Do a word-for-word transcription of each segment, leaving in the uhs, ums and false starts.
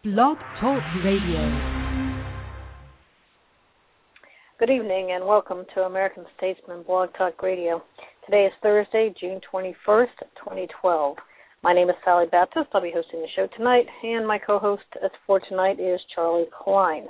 Blog Talk Radio. Good evening and welcome to American Statesman Blog Talk Radio. Today is Thursday, June twenty-first, twenty twelve. My name is Sally Baptist. I'll be hosting the show tonight, and my co-host for tonight is Charlie Klein.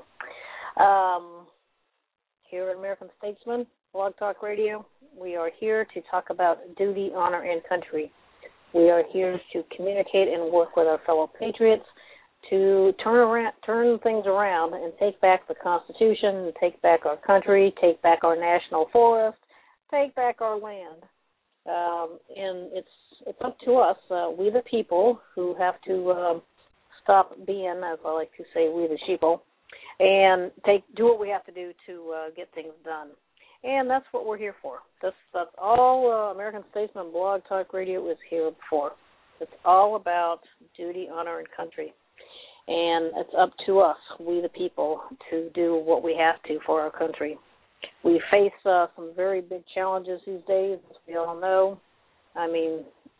Um, here at American Statesman Blog Talk Radio, we are here to talk about duty, honor, and country. We are here to communicate and work with our fellow patriots to turn around, turn things around and take back the Constitution, take back our country, take back our national forest, take back our land. Um, and it's it's up to us, uh, we the people, who have to um, stop being, as I like to say, we the sheeple, and take do what we have to do to uh, get things done. And that's what we're here for. This, that's all uh, American Statesman Blog Talk Radio is here for. It's all about duty, honor, and country. And it's up to us, we the people, to do what we have to for our country. We face uh, some very big challenges these days, as we all know. I mean,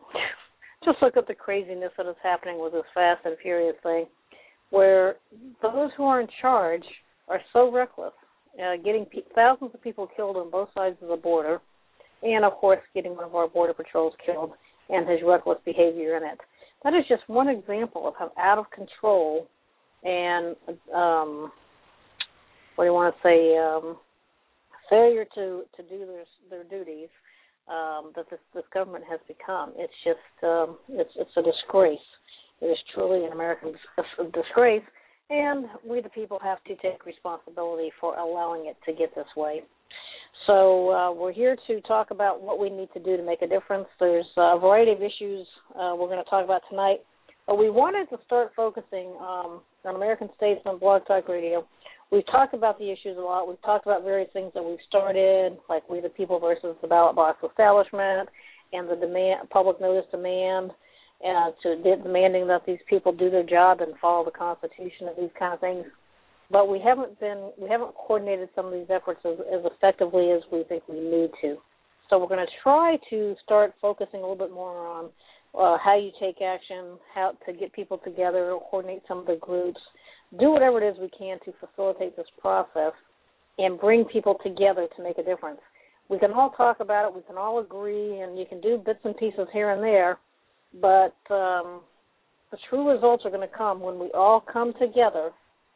just look at the craziness that is happening with this Fast and Furious thing, where those who are in charge are so reckless, uh, getting pe- thousands of people killed on both sides of the border, and, of course, getting one of our border patrols killed and his reckless behavior in it. That is just one example of how out of control and, um, what do you want to say, um, failure to, to do their, their duties um, that this, this government has become. It's just, um, it's, it's a disgrace. It is truly an American dis- disgrace, and we the people have to take responsibility for allowing it to get this way. So uh, we're here to talk about what we need to do to make a difference. There's a variety of issues uh, we're going to talk about tonight. But we wanted to start focusing um, on American Statesman Blog Talk Radio. We've talked about the issues a lot. We've talked about various things that we've started, like We the People versus the Ballot Box Establishment and the demand, public notice demand, uh, to de- demanding that these people do their job and follow the Constitution and these kind of things. But we haven't been, we haven't coordinated some of these efforts as, as effectively as we think we need to. So we're going to try to start focusing a little bit more on uh, how you take action, how to get people together, coordinate some of the groups, do whatever it is we can to facilitate this process and bring people together to make a difference. We can all talk about it, we can all agree, and you can do bits and pieces here and there, but um, the true results are going to come when we all come together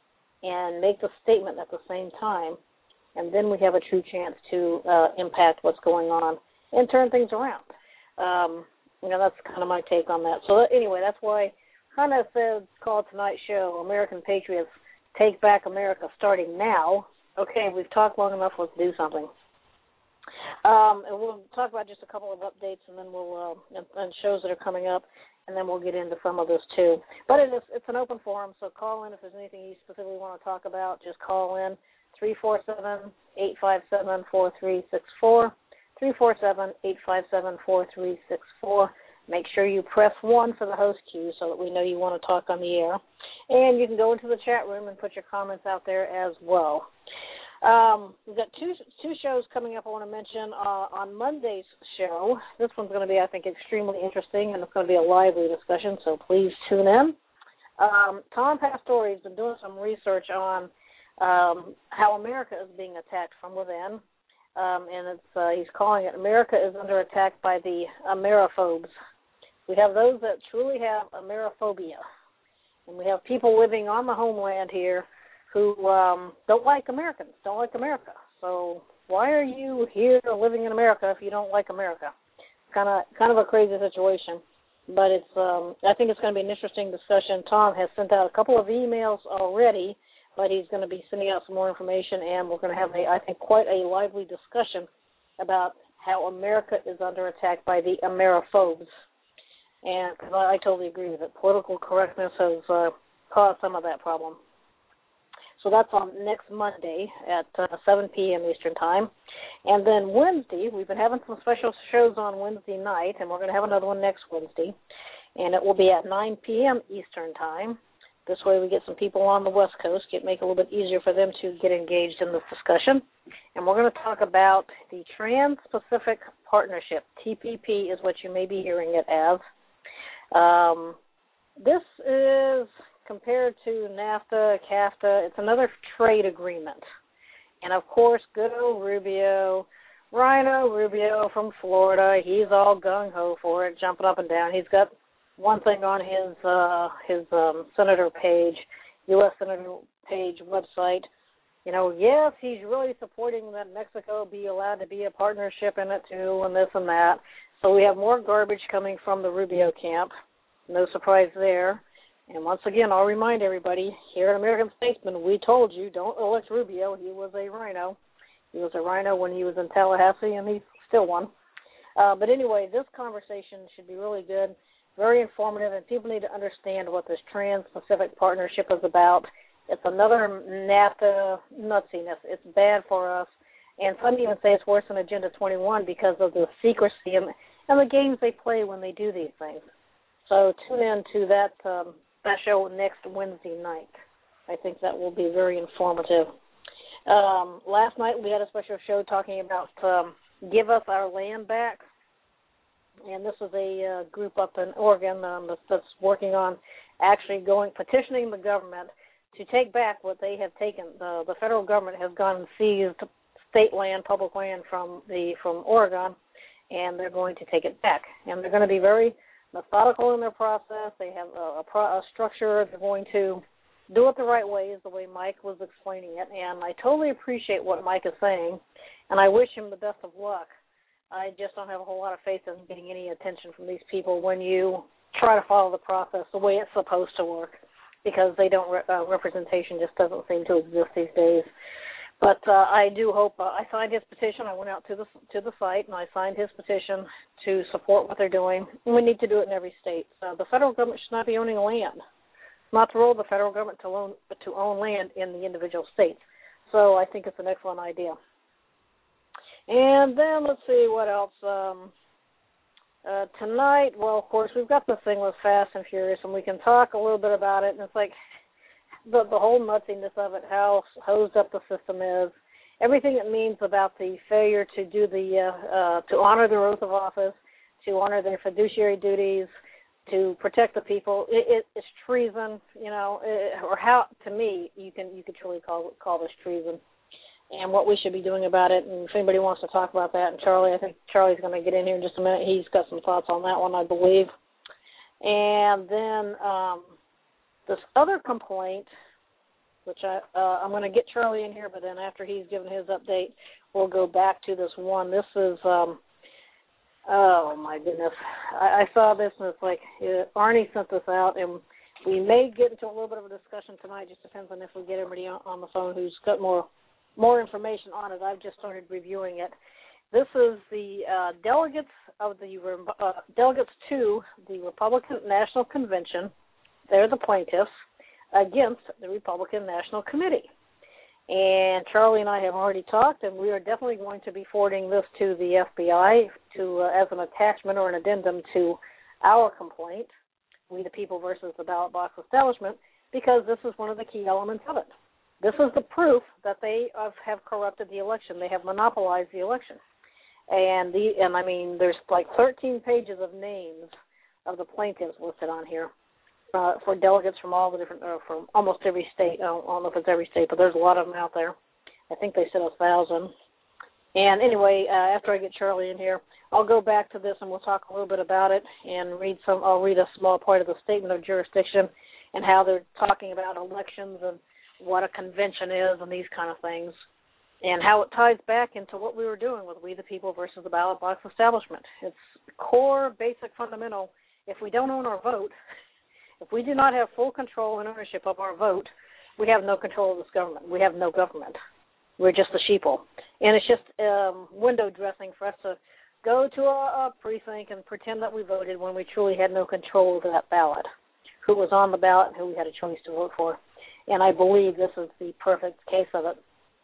and make the statement at the same time, and then we have a true chance to uh, impact what's going on and turn things around. Um, you know, that's kind of my take on that. So anyway, that's why I kind of said, called tonight's show, American Patriots Take Back America, starting now. Okay, we've talked long enough, let's do something. Um, and we'll talk about just a couple of updates, and then we'll, uh, and, and shows that are coming up, and then we'll get into some of this too. But it is, it's an open forum, so call in if there's anything you specifically want to talk about. Just call in three four seven, eight five seven, four three six four, three four seven, eight five seven, four three six four. Make sure you press one for the host queue so that we know you want to talk on the air. And you can go into the chat room and put your comments out there as well. Um, we've got two two shows coming up I want to mention. Uh, on Monday's show, this one's going to be, I think, extremely interesting, and it's going to be a lively discussion, so please tune in. Um, Tom Pastore has been doing some research on um, how America is being attacked from within, um, and it's uh, he's calling it America is under attack by the Ameriphobes. We have those that truly have Ameriphobia, and we have people living on the homeland here who um, don't like Americans, don't like America. So why are you here living in America if you don't like America? Kind of, kind of a crazy situation, but it's. Um, I think it's going to be an interesting discussion. Tom has sent out a couple of emails already, but he's going to be sending out some more information, and we're going to have, a, I think, quite a lively discussion about how America is under attack by the Ameriphobes. And cause I, I totally agree with it. Political correctness has uh, caused some of that problem. So that's on next Monday at uh, seven p.m. Eastern Time. And then Wednesday, we've been having some special shows on Wednesday night, and we're going to have another one next Wednesday. And it will be at nine p.m. Eastern Time. This way we get some people on the West Coast, get make it a little bit easier for them to get engaged in this discussion. And we're going to talk about the Trans-Pacific Partnership. T P P is what you may be hearing it as. Um, this is compared to NAFTA, CAFTA, it's another trade agreement. And, of course, good old Rubio, Rhino Rubio from Florida, he's all gung-ho for it, jumping up and down. He's got one thing on his uh, his um, Senator page, U S Senator page website. You know, yes, he's really supporting that Mexico be allowed to be a partnership in it too, and this and that. So we have more garbage coming from the Rubio camp. No surprise there. And once again, I'll remind everybody, here at American Statesman, we told you, don't elect Rubio. He was a rhino. He was a rhino when he was in Tallahassee, and he's still one. Uh, but anyway, this conversation should be really good, very informative, and people need to understand what this Trans-Pacific Partnership is about. It's another NAFTA nutsiness. It's bad for us. And some even say it's worse than Agenda twenty-one because of the secrecy and, and the games they play when they do these things. So tune in to that, um, that show next Wednesday night. I think that will be very informative. Um, last night we had a special show talking about um, Give Us Our Land Back. And this is a uh, group up in Oregon um, that's, that's working on actually going, petitioning the government to take back what they have taken. The, the federal government has gone and seized state land, public land from the from Oregon, and they're going to take it back. And they're going to be very methodical in their process. They have a, a, pro, a structure. They're going to do it the right way, is the way Mike was explaining it. And I totally appreciate what Mike is saying, and I wish him the best of luck. I just don't have a whole lot of faith in getting any attention from these people when you try to follow the process the way it's supposed to work, because they don't re- uh, representation just doesn't seem to exist these days. But uh, I do hope uh, I signed his petition. I went out to the to the site and I signed his petition to support what they're doing. And we need to do it in every state. Uh, the federal government should not be owning land. It's not the role of the federal government to own to own land in the individual states. So I think it's an excellent idea. And then let's see what else. Um, uh, tonight, well, of course, we've got this thing with Fast and Furious, and we can talk a little bit about it. And it's like the the whole nutsiness of it, how hosed up the system is, everything it means about the failure to do the uh, uh, to honor their oath of office, to honor their fiduciary duties, to protect the people. It, it, it's treason, you know, it, or how to me you can you could truly call call this treason. And what we should be doing about it. And if anybody wants to talk about that, and Charlie, I think Charlie's going to get in here in just a minute. He's got some thoughts on that one, I believe. And then um, this other complaint, which I, uh, I'm going to get Charlie in here, but then after he's given his update, we'll go back to this one. This is, um, oh, my goodness. I, I saw this, and it's like uh, Arnie sent this out, and we may get into a little bit of a discussion tonight. Just depends on if we get everybody on, on the phone who's got more More information on it. I've just started reviewing it. This is the uh, delegates of the uh, delegates to the Republican National Convention. They're the plaintiffs against the Republican National Committee. And Charlie and I have already talked, and we are definitely going to be forwarding this to the F B I to uh, as an attachment or an addendum to our complaint, We the People versus the Ballot Box Establishment, because this is one of the key elements of it. This is the proof that they have corrupted the election. They have monopolized the election. And, the, and I mean, there's like thirteen pages of names of the plaintiffs listed on here uh, for delegates from all the different, uh, from almost every state. I don't, I don't know if it's every state, but there's a lot of them out there. I think they said a thousand. And anyway, uh, after I get Charlie in here, I'll go back to this and we'll talk a little bit about it and read some. I'll read a small part of the statement of jurisdiction and how they're talking about elections and what a convention is and these kind of things, and how it ties back into what we were doing with We the People versus the Ballot Box Establishment. It's core, basic, fundamental. If we don't own our vote, if we do not have full control and ownership of our vote, we have no control of this government. We have no government. We're just the sheeple. And it's just um, window dressing for us to go to a, a precinct and pretend that we voted when we truly had no control of that ballot, who was on the ballot and who we had a choice to vote for. And I believe this is the perfect case of it.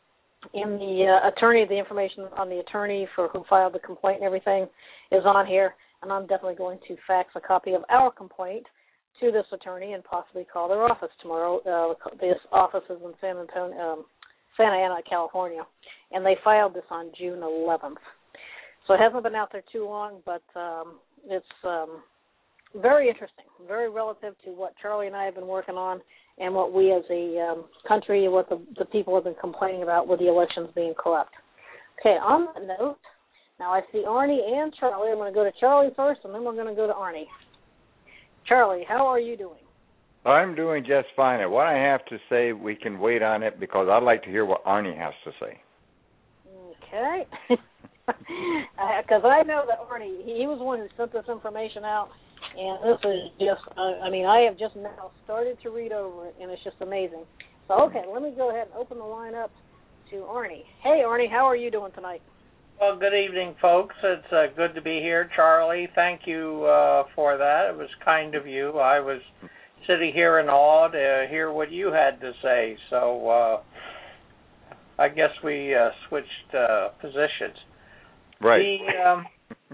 In the uh, attorney, the information on the attorney for who filed the complaint and everything is on here, and I'm definitely going to fax a copy of our complaint to this attorney and possibly call their office tomorrow. Uh, this office is in San Antonio, um, Santa Ana, California, and they filed this on June eleventh. So it hasn't been out there too long, but um, it's um, very interesting, very relative to what Charlie and I have been working on and what we as a um, country, what the, the people have been complaining about with the elections being corrupt. Okay, on that note, now I see Arnie and Charlie. I'm going to go to Charlie first, and then we're going to go to Arnie. Charlie, how are you doing? I'm doing just fine. And what I have to say, we can wait on it because I'd like to hear what Arnie has to say. Okay. Because uh, I know that Arnie, he, he was the one who sent this information out, and this is just, uh, I mean, I have just now started to read over it, and it's just amazing. So, okay, let me go ahead and open the line up to Arnie. Hey, Arnie, how are you doing tonight? Well, good evening, folks. It's uh, good to be here. Charlie, thank you uh, for that. It was kind of you. I was sitting here in awe to hear what you had to say. So uh, I guess we uh, switched uh, positions. Right. The, um,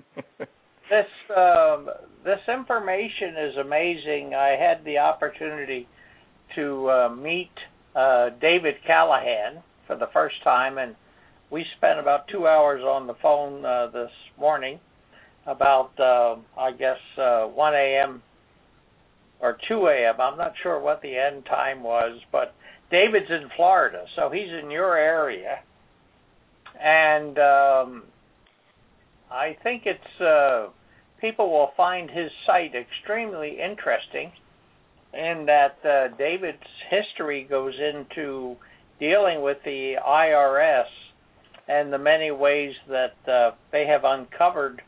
this um, this information is amazing. I had the opportunity to uh, meet uh, David Callahan for the first time, and we spent about two hours on the phone uh, this morning, about uh, I guess uh, one a.m. or two a.m. I'm not sure what the end time was, but David's in Florida, so he's in your area, and um, I think it's uh, people will find his site extremely interesting, in that uh, David's history goes into dealing with the I R S and the many ways that uh, they have uncovered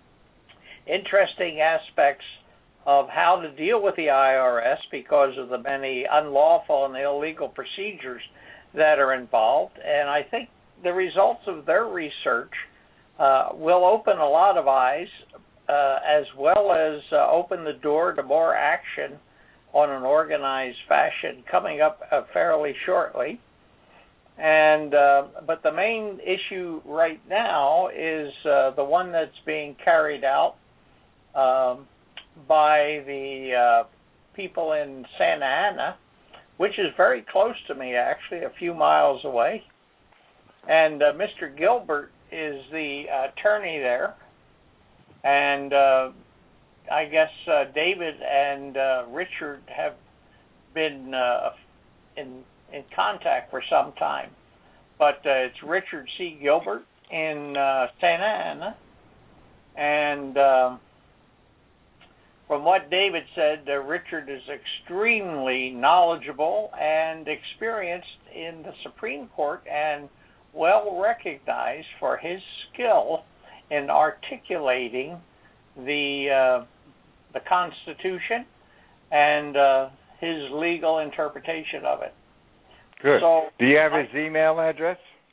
interesting aspects of how to deal with the I R S because of the many unlawful and illegal procedures that are involved. And I think the results of their research uh, will open a lot of eyes, uh, as well as uh, open the door to more action on an organized fashion coming up uh, fairly shortly. And uh, but the main issue right now is uh, the one that's being carried out um, by the uh, people in Santa Ana, which is very close to me, actually, a few miles away. And uh, Mister Gilbert is the attorney there, and uh, I guess uh, David and uh, Richard have been uh, in in contact for some time. But uh, it's Richard C. Gilbert in uh, Santa Ana, and uh, from what David said, uh, Richard is extremely knowledgeable and experienced in the Supreme Court and well recognized for his skill in articulating the uh, the Constitution and uh, his legal interpretation of it. Good. So, do you have his email address?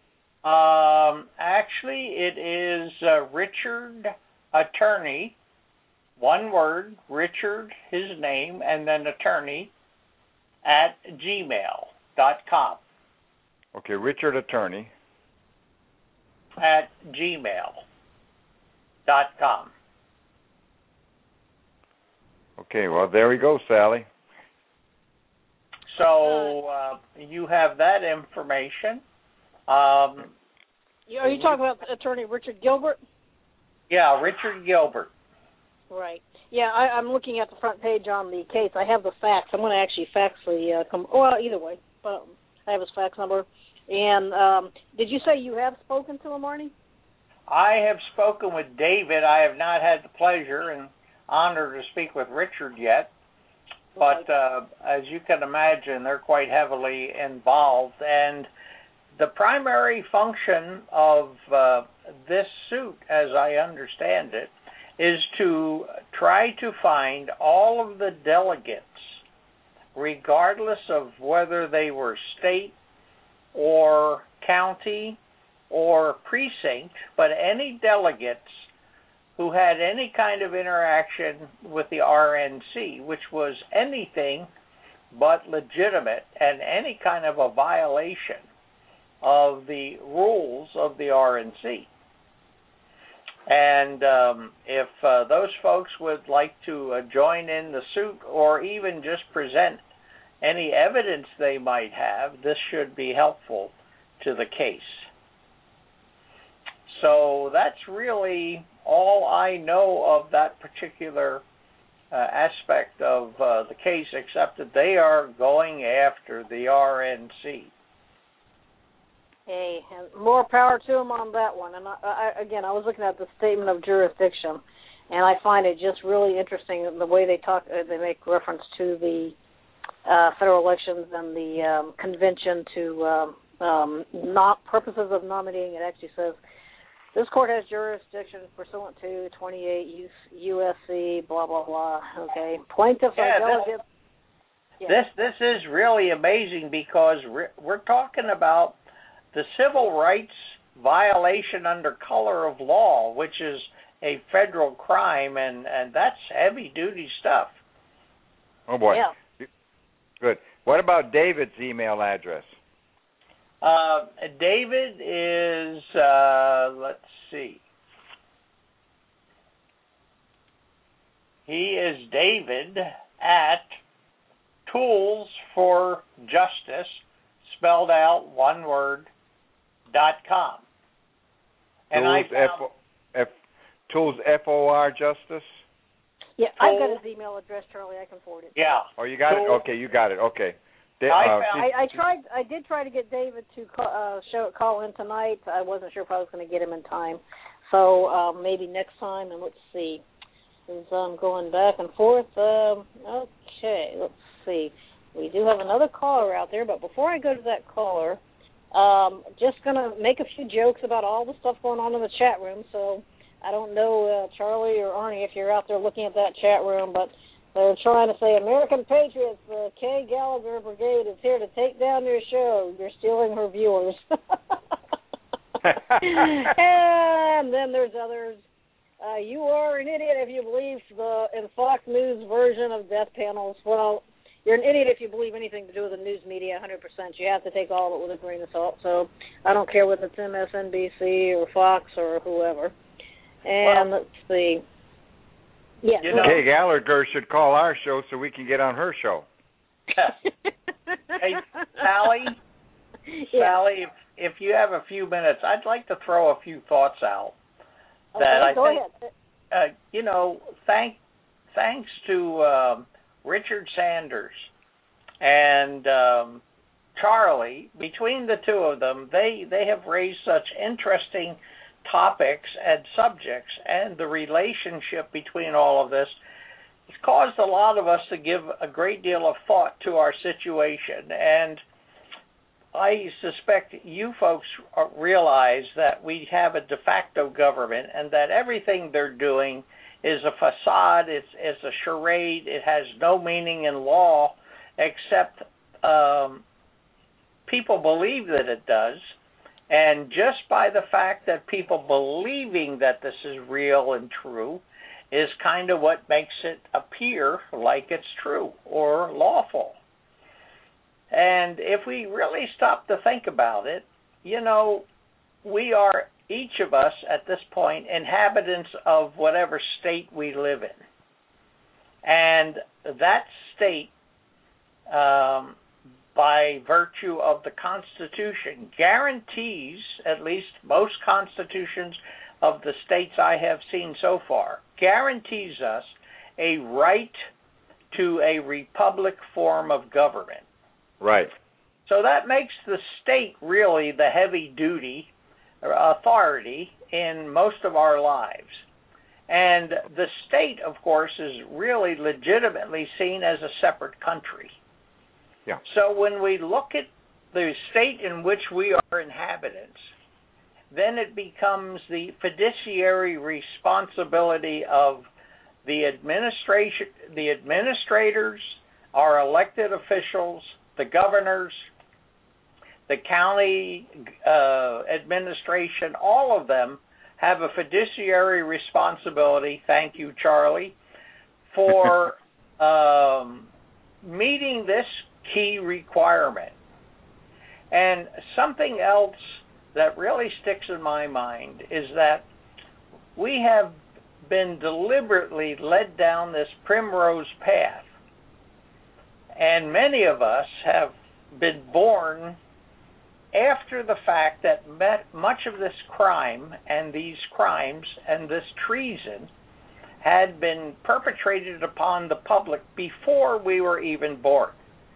Um, actually, it is uh, Richard Attorney, one word, Richard, his name, and then attorney, at gmail dot com. Okay, Richard Attorney. At gmail dot com. Okay, well, there we go, Sally. So uh, you have that information. Um, Are you talking about Attorney Richard Gilbert? Yeah, Richard Gilbert. Right. Yeah, I, I'm looking at the front page on the case. I have the fax. I'm going to actually fax the, uh, com- well, either way, but I have his fax number. And um, did you say you have spoken to him, Arnie? I have spoken with David. I have not had the pleasure and honor to speak with Richard yet. But uh, as you can imagine, they're quite heavily involved. And the primary function of uh, this suit, as I understand it, is to try to find all of the delegates, regardless of whether they were state or county or precinct, but any delegates who had any kind of interaction with the R N C, which was anything but legitimate and any kind of a violation of the rules of the R N C. And um, if uh, those folks would like to uh, join in the suit or even just present any evidence they might have, this should be helpful to the case. So that's really all I know of that particular uh, aspect of uh, the case, except that they are going after the R N C. Hey, and more power to them on that one. And I, I, again, I was looking at the statement of jurisdiction, and I find it just really interesting the way they talk. Uh, they make reference to the uh, federal elections and the um, convention to um, um, not purposes of nominating. It actually says this court has jurisdiction pursuant to twenty-eight U S C blah blah blah. Okay, plaintiffs yeah, are this, delegates. Yeah. This this is really amazing because we're, we're talking about the civil rights violation under color of law, which is a federal crime, and, and that's heavy-duty stuff. Oh, boy. Yeah. Good. What about David's email address? Uh, David is, uh, let's see. He is David at Tools for Justice, spelled out one word, dot com. And Tools, I found, F, F, Tools F O R Justice? Yeah, I've got his email address, Charlie. I can forward it. Yeah. Oh, you got Tools. it? Okay, you got it. Okay. Da- I, uh, found, I, I tried. I did try to get David to call, uh, show call in tonight. I wasn't sure if I was going to get him in time, so um, maybe next time. And let's see, as I'm going back and forth. Um, okay, let's see. We do have another caller out there, but before I go to that caller, um, just going to make a few jokes about all the stuff going on in the chat room. So I don't know, uh, Charlie or Arnie, if you're out there looking at that chat room, but they're trying to say, American Patriots, the Kay Gallagher Brigade is here to take down your show. You're stealing her viewers. And then there's others. Uh, you are an idiot if you believe the in Fox News version of death panels. Well, you're an idiot if you believe anything to do with the news media, one hundred percent. You have to take all of it with a grain of salt. So I don't care whether it's M S N B C or Fox or whoever. And well, let's see. Yeah. You know, Kay Gallagher should call our show so we can get on her show. Hey, Sally, yeah. Sally, if, if you have a few minutes, I'd like to throw a few thoughts out. Okay, that I go think, ahead. Uh, you know, thank, thanks to uh, Richard Sanders and um, Charlie, between the two of them, they, they have raised such interesting topics and subjects, and the relationship between all of this has caused a lot of us to give a great deal of thought to our situation. And I suspect you folks realize that we have a de facto government and that everything they're doing is a facade, it's, it's a charade, it has no meaning in law except um, people believe that it does. And just by the fact that people believing that this is real and true is kind of what makes it appear like it's true or lawful. And if we really stop to think about it, you know, we are, each of us at this point, inhabitants of whatever state we live in. And that state, um, by virtue of the Constitution, guarantees, at least most constitutions of the states I have seen so far, guarantees us a right to a republic form of government. Right. So that makes the state really the heavy-duty authority in most of our lives. And the state, of course, is really legitimately seen as a separate country. Yeah. So when we look at the state in which we are inhabitants, then it becomes the fiduciary responsibility of the administration, the administrators, our elected officials, the governors, the county uh, administration, all of them have a fiduciary responsibility, thank you, Charlie, for um, meeting this key requirement. And something else that really sticks in my mind is that we have been deliberately led down this primrose path. And many of us have been born after the fact that much of this crime and these crimes and this treason had been perpetrated upon the public before we were even born.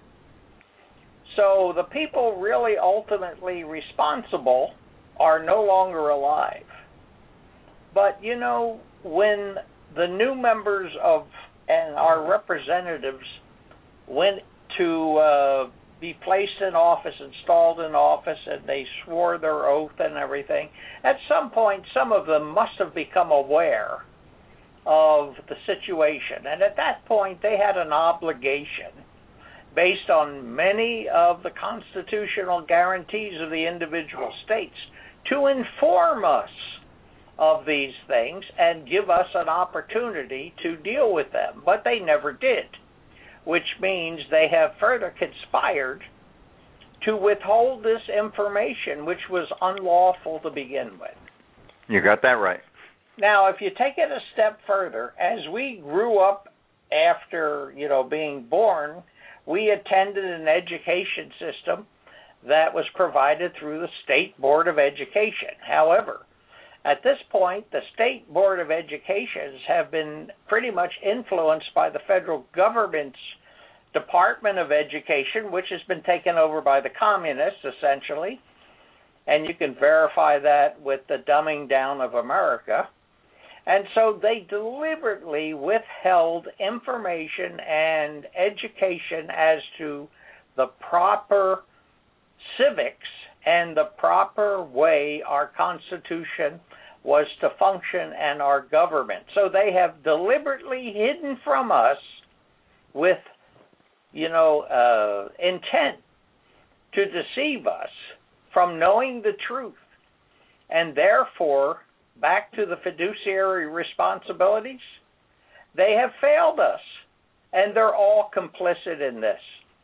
So the people really ultimately responsible are no longer alive. But, you know, when the new members of and our representatives went to uh, be placed in office, installed in office, and they swore their oath and everything, at some point some of them must have become aware of the situation. And at that point they had an obligation, based on many of the constitutional guarantees of the individual states, to inform us of these things and give us an opportunity to deal with them. But they never did, which means they have further conspired to withhold this information, which was unlawful to begin with. You got that right. Now, if you take it a step further, as we grew up after, you know, being born, we attended an education system that was provided through the State Board of Education. However, at this point, the State Board of Educations have been pretty much influenced by the federal government's Department of Education, which has been taken over by the communists, essentially. And you can verify that with the dumbing down of America. And so they deliberately withheld information and education as to the proper civics and the proper way our Constitution was to function and our government. So they have deliberately hidden from us with, you know, uh, intent to deceive us from knowing the truth. And therefore, back to the fiduciary responsibilities, they have failed us. And they're all complicit in this.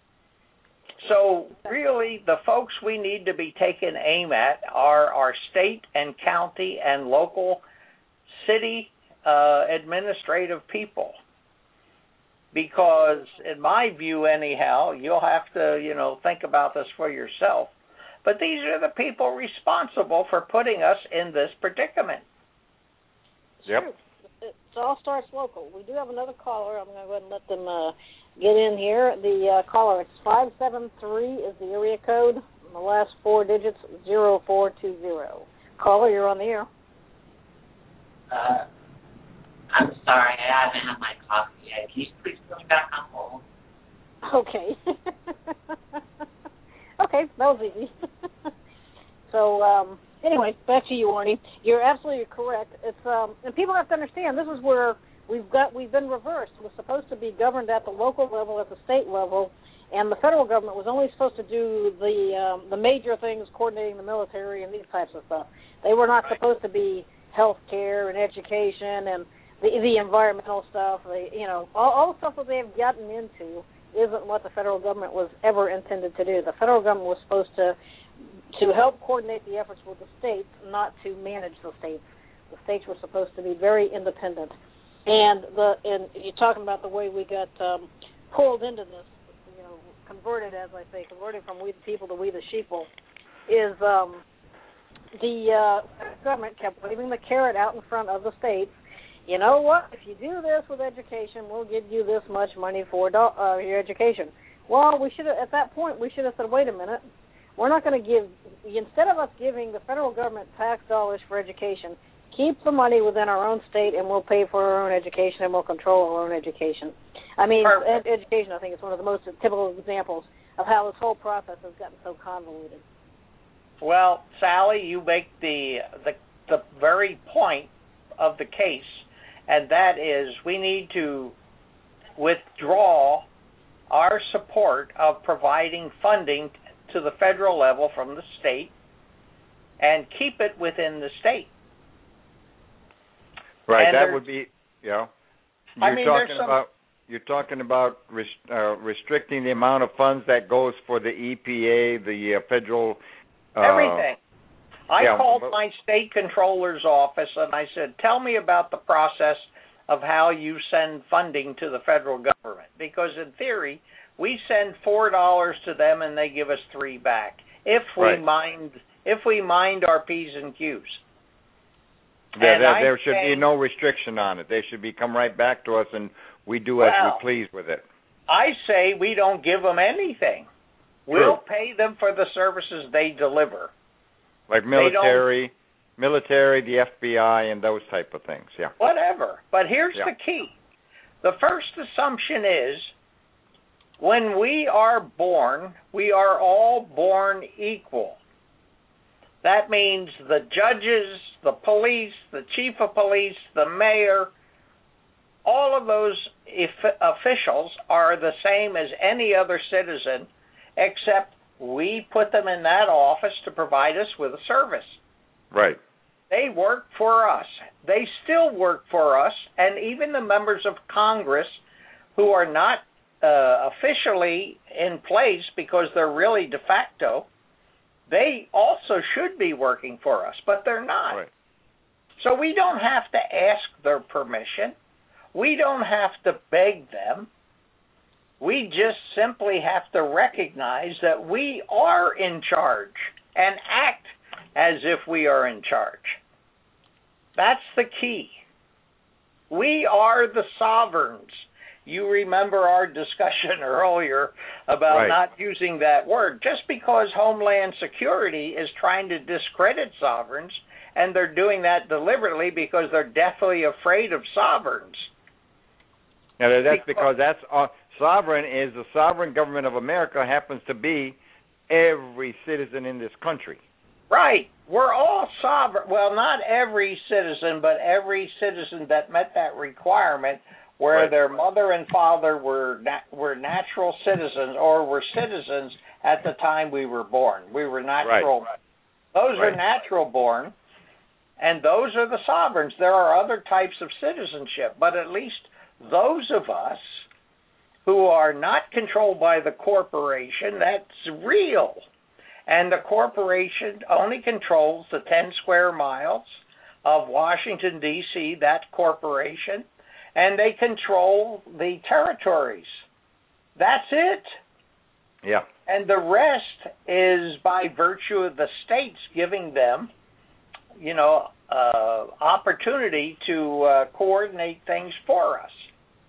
So really, the folks we need to be taking aim at are our state and county and local city uh, administrative people. Because in my view, anyhow, you'll have to, you know, think about this for yourself. But these are the people responsible for putting us in this predicament. Yep. True. It all starts local. We do have another caller. I'm going to go ahead and let them uh, get in here. The uh, caller, it's five seven three is the area code. And the last four digits, zero four two zero. Caller, you're on the air. Uh, I'm sorry, I haven't had my coffee yet. Can you please put me back on hold? Okay. Okay, that was easy. So, um, anyway, back to you, Arnie. You're absolutely correct. It's um, and people have to understand this is where we've got we've been reversed. We're supposed to be governed at the local level, at the state level, and the federal government was only supposed to do the um, the major things, coordinating the military and these types of stuff. They were not supposed to be health care and education and the the environmental stuff. The you know all, all the stuff that they have gotten into isn't what the federal government was ever intended to do. The federal government was supposed to to help coordinate the efforts with the states, not to manage the states. The states were supposed to be very independent. And the and you're talking about the way we got um, pulled into this, you know, converted, as I say, converted from we the people to we the sheeple, is um, the uh, government kept waving the carrot out in front of the states. You know what? If you do this with education, we'll give you this much money for uh, your education. Well, we should have, at that point, we should have said, wait a minute. We're not going to give, instead of us giving the federal government tax dollars for education, keep the money within our own state and we'll pay for our own education and we'll control our own education. I mean, ed- education, I think, is one of the most typical examples of how this whole process has gotten so convoluted. Well, Sally, you make the the, the very point of the case, and that is we need to withdraw our support of providing funding to the federal level from the state and keep it within the state. Right, and that would be, you know, you're I mean, talking some, about you're talking about rest, uh, restricting the amount of funds that goes for the E P A, the uh, federal uh, everything. I yeah, called but, my state controller's office and I said, tell me about the process of how you send funding to the federal government. Because in theory, we send four dollars to them and they give us three back if we right. mind if we mind our P's and Q's. There, there, there I should say, be no restriction on it. They should be come right back to us, and we do as well, we please with it. I say we don't give them anything. True. We'll pay them for the services they deliver. Like military, military, the F B I, and those type of things, yeah. Whatever. But here's yeah. the key. The first assumption is when we are born, we are all born equal. That means the judges, the police, the chief of police, the mayor, all of those officials are the same as any other citizen, except we put them in that office to provide us with a service. Right. They work for us. They still work for us, and even the members of Congress who are not uh, officially in place because they're really de facto, they also should be working for us, but they're not. Right. So we don't have to ask their permission. We don't have to beg them. We just simply have to recognize that we are in charge and act as if we are in charge. That's the key. We are the sovereigns. You remember our discussion earlier about right. not using that word. Just because Homeland Security is trying to discredit sovereigns, and they're doing that deliberately because they're deathly afraid of sovereigns. Yeah, that's because, because that's uh, sovereign is the sovereign government of America happens to be every citizen in this country. Right. We're all sovereign. Well, not every citizen, but every citizen that met that requirement where right. their mother and father were nat- were natural citizens or were citizens at the time we were born. We were natural. Right. Those right. are natural born, and those are the sovereigns. There are other types of citizenship, but at least those of us who are not controlled by the corporation, that's real. And the corporation only controls the ten square miles of Washington, D C, that corporation, and they control the territories. That's it. Yeah. And the rest is by virtue of the states giving them, you know, uh, opportunity to uh, coordinate things for us.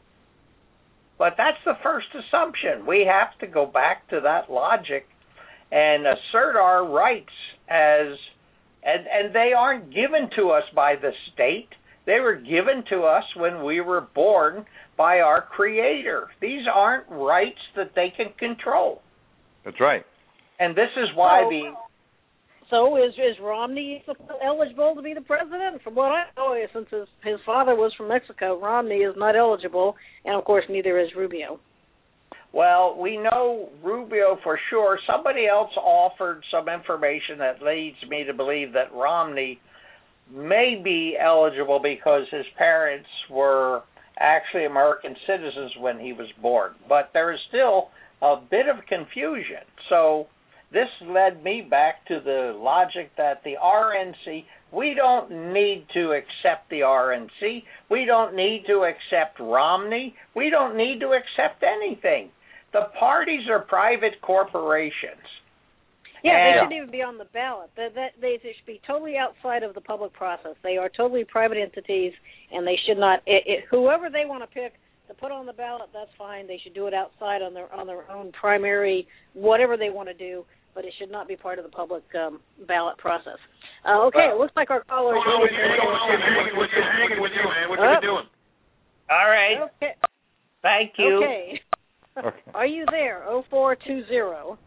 But that's the first assumption. We have to go back to that logic and assert our rights as, and, and they aren't given to us by the state. They were given to us when we were born by our Creator. These aren't rights that they can control. That's right. And this is why so, the... So is is Romney eligible to be the president? From what I know, since his, his father was from Mexico, Romney is not eligible, and of course neither is Rubio. Well, we know Rubio for sure. Somebody else offered some information that leads me to believe that Romney may be eligible because his parents were actually American citizens when he was born. But there is still a bit of confusion. So this led me back to the logic that the R N C, we don't need to accept the R N C. We don't need to accept Romney. We don't need to accept anything. The parties are private corporations. Yeah, and they shouldn't even be on the ballot. That, that, they, they should be totally outside of the public process. They are totally private entities, and they should not, it, it, whoever they want to pick to put on the ballot, that's fine. They should do it outside on their on their own primary, whatever they want to do, but it should not be part of the public um, ballot process. Uh, okay, it looks like our caller is What's hanging with you, hanging with you, man? What you doing? All right. Okay. Thank you. Okay. Are you there? oh four two zero.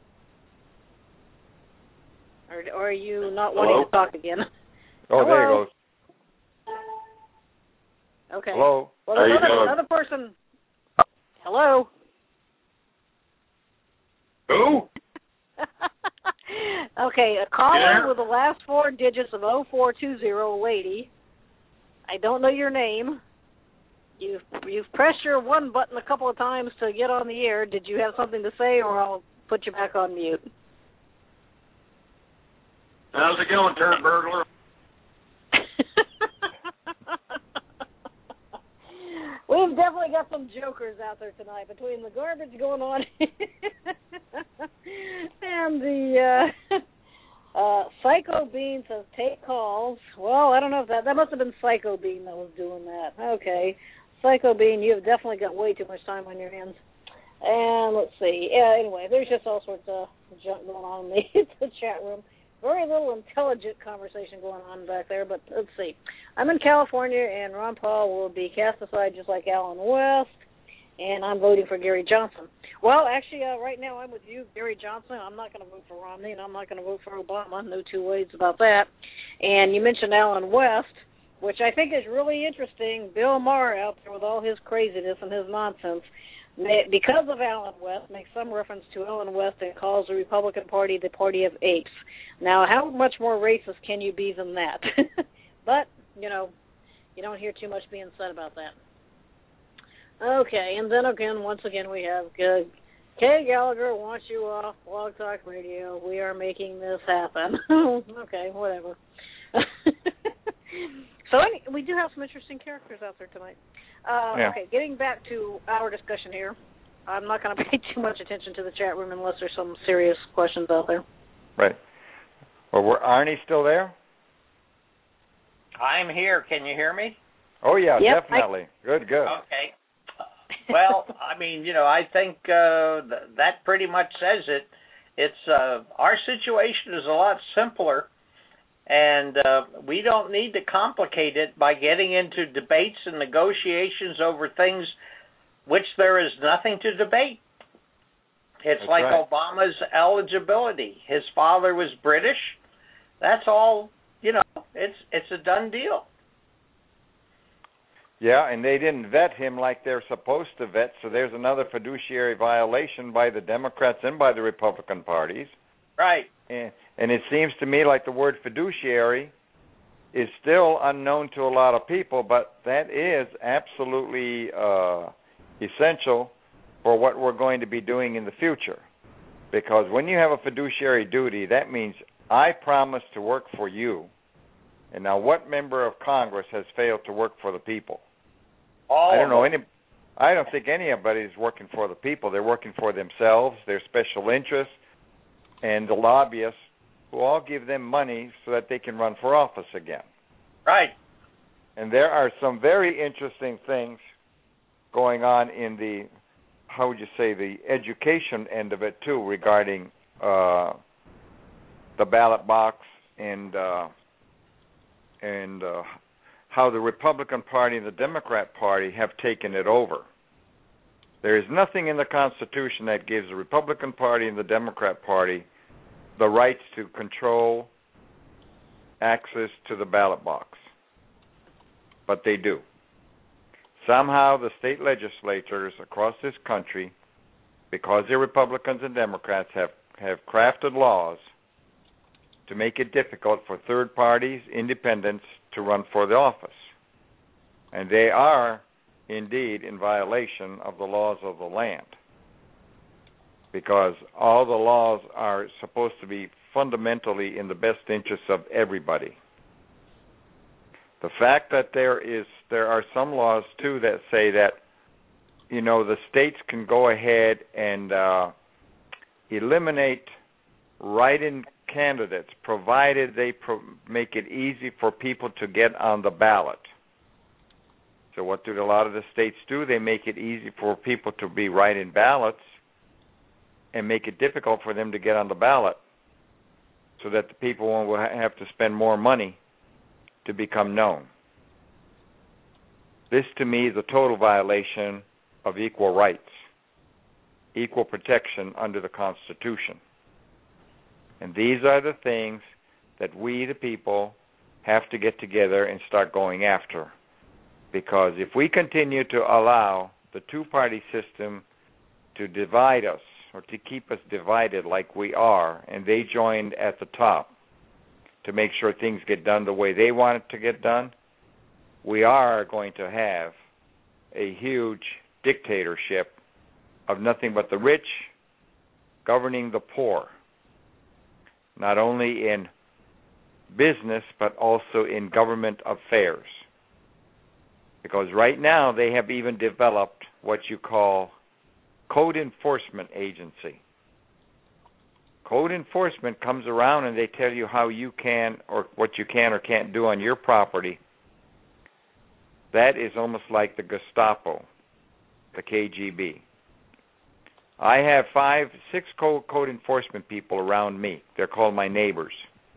Or, or are you not wanting Hello? to talk again? Oh, Hello? there it goes. Okay. Hello. Well, How you another, doing? another person. Hello. Who? Okay, a caller Yeah? with the last four digits of oh four two zero, a lady. I don't know your name. You've you've pressed your one button a couple of times to get on the air. Did you have something to say, or I'll put you back on mute? How's it going, turd burglar? We've definitely got some jokers out there tonight between the garbage going on and the uh, Uh, Psycho Bean says, take calls. Well, I don't know if that, that must have been Psycho Bean that was doing that. Okay. Psycho Bean, you've definitely got way too much time on your hands. And let's see. Yeah, anyway, there's just all sorts of junk going on in the, the chat room. Very little intelligent conversation going on back there, but let's see. I'm in California, and Ron Paul will be cast aside just like Alan West, and I'm voting for Gary Johnson. Well, actually, uh, right now I'm with you, Gary Johnson. I'm not going to vote for Romney, and I'm not going to vote for Obama. No two ways about that. And you mentioned Alan West, which I think is really interesting. Bill Maher out there with all his craziness and his nonsense, because of Alan West, makes some reference to Alan West and calls the Republican Party the party of apes. Now, how much more racist can you be than that? But, you know, you don't hear too much being said about that. Okay, and then again, once again, we have uh, Kay Gallagher wants you off Blog Talk Radio. We are making this happen. Okay, whatever. So any, we do have some interesting characters out there tonight. Uh, yeah. Okay, getting back to our discussion here, I'm not going to pay too much attention to the chat room unless there's some serious questions out there. Right. Well, we're, Arnie still there? I'm here. Can you hear me? Oh, yeah, yep, definitely. I... Good, good. Okay. Well, I mean, you know, I think uh, th- that pretty much says it. It's uh, our situation is a lot simpler, and uh, we don't need to complicate it by getting into debates and negotiations over things which there is nothing to debate. It's That's like right. Obama's eligibility. His father was British. That's all, you know, it's it's a done deal. Yeah, and they didn't vet him like they're supposed to vet, so there's another fiduciary violation by the Democrats and by the Republican parties. Right. And, and it seems to me like the word fiduciary is still unknown to a lot of people, but that is absolutely uh, essential for what we're going to be doing in the future. Because when you have a fiduciary duty, that means I promise to work for you. And now what member of Congress has failed to work for the people? All I don't know any. I don't think anybody's working for the people. They're working for themselves, their special interests, and the lobbyists who all give them money so that they can run for office again. Right. And there are some very interesting things going on in the, how would you say, the education end of it too, regarding uh, the ballot box and uh, and uh, how the Republican Party and the Democrat Party have taken it over. There is nothing in the Constitution that gives the Republican Party and the Democrat Party the rights to control access to the ballot box. But they do. Somehow the state legislatures across this country, because they're Republicans and Democrats, have, have crafted laws to make it difficult for third parties, independents, to run for the office. And they are, indeed, in violation of the laws of the land, because all the laws are supposed to be fundamentally in the best interests of everybody. The fact that there is there are some laws, too, that say that, you know, the states can go ahead and uh, eliminate write-in candidates, provided they pro- make it easy for people to get on the ballot. So what do a lot of the states do? They make it easy for people to be write-in ballots and make it difficult for them to get on the ballot so that the people won't have to spend more money to become known. This, to me, is a total violation of equal rights, equal protection under the Constitution. And these are the things that we, the people, have to get together and start going after. Because if we continue to allow the two-party system to divide us or to keep us divided like we are, and they joined at the top to make sure things get done the way they want it to get done, we are going to have a huge dictatorship of nothing but the rich governing the poor, not only in business but also in government affairs. Because right now they have even developed what you call Code Enforcement Agency. Code enforcement comes around and they tell you how you can or what you can or can't do on your property. That is almost like the Gestapo, the K G B. I have five, six code, code enforcement people around me. They're called my neighbors.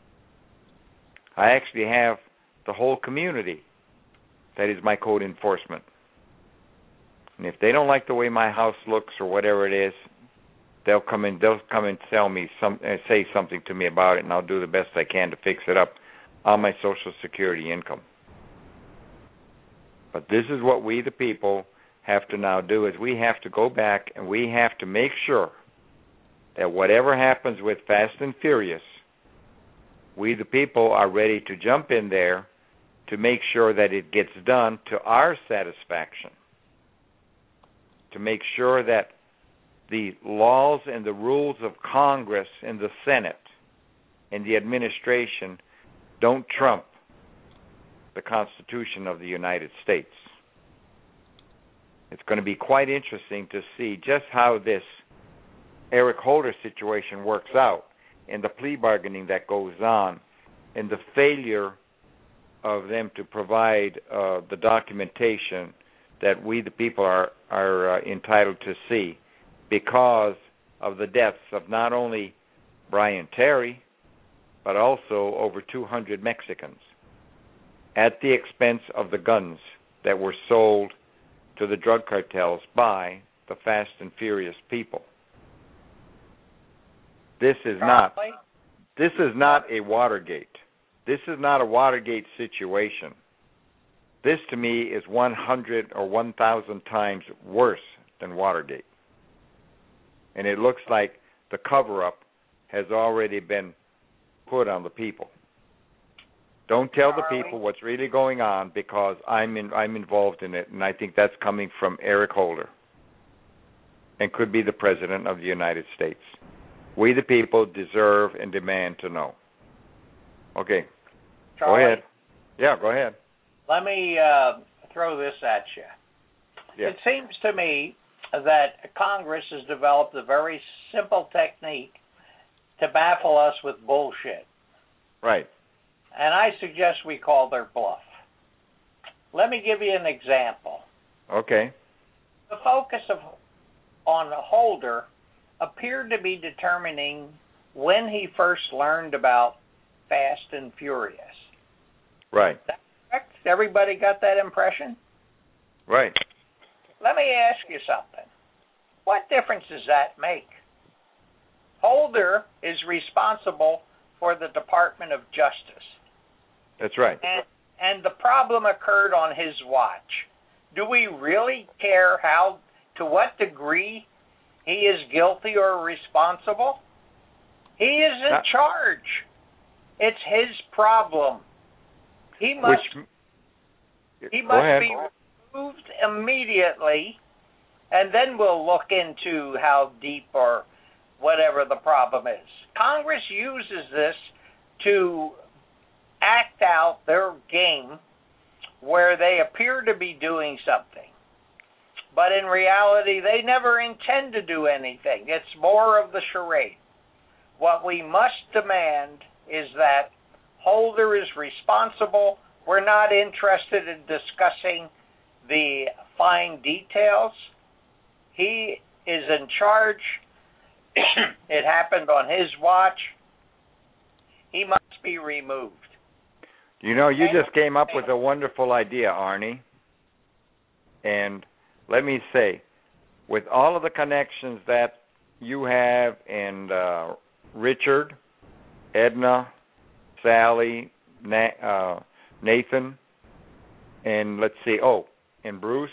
I actually have the whole community that is my code enforcement. And if they don't like the way my house looks or whatever it is, they'll come in. They'll come and tell me some, uh, say something to me about it, and I'll do the best I can to fix it up on my Social Security income. But this is what we, the people, have to now do: is we have to go back and we have to make sure that whatever happens with Fast and Furious, we, the people, are ready to jump in there to make sure that it gets done to our satisfaction, to make sure that the laws and the rules of Congress and the Senate and the administration don't trump the Constitution of the United States. It's going to be quite interesting to see just how this Eric Holder situation works out, and the plea bargaining that goes on, and the failure of them to provide uh, the documentation that we, the people, are, are uh, entitled to see because of the deaths of not only Brian Terry, but also over two hundred Mexicans at the expense of the guns that were sold to the drug cartels by the Fast and Furious people. This is not this is not a Watergate. This is not a Watergate situation. This, to me, is one hundred or one thousand times worse than Watergate. And it looks like the cover-up has already been put on the people. Don't tell the people what's really going on, because I'm in, I'm involved in it, and I think that's coming from Eric Holder and could be the President of the United States. We, the people, deserve and demand to know. Okay. Charlie, go ahead. Yeah, go ahead. Let me uh, throw this at you. Yeah. It seems to me that Congress has developed a very simple technique to baffle us with bullshit. Right. And I suggest we call their bluff. Let me give you an example. Okay. The focus of on Holder appeared to be determining when he first learned about Fast and Furious. Right. Is that correct? Everybody got that impression? Right. Let me ask you something. What difference does that make? Holder is responsible for the Department of Justice. That's right. And, and the problem occurred on his watch. Do we really care how, to what degree he is guilty or responsible? He is in Not, charge. It's his problem. He must, which, he go must ahead. be removed immediately, and then we'll look into how deep or whatever the problem is. Congress uses this to act out their game where they appear to be doing something. But in reality, they never intend to do anything. It's more of the charade. What we must demand is that Holder is responsible. We're not interested in discussing the fine details. He is in charge. It happened on his watch. He must be removed. You know, you just came up with a wonderful idea, Arnie. And let me say, with all of the connections that you have, and uh, Richard, Edna, Sally, Na- uh, Nathan, and let's see, oh, and Bruce,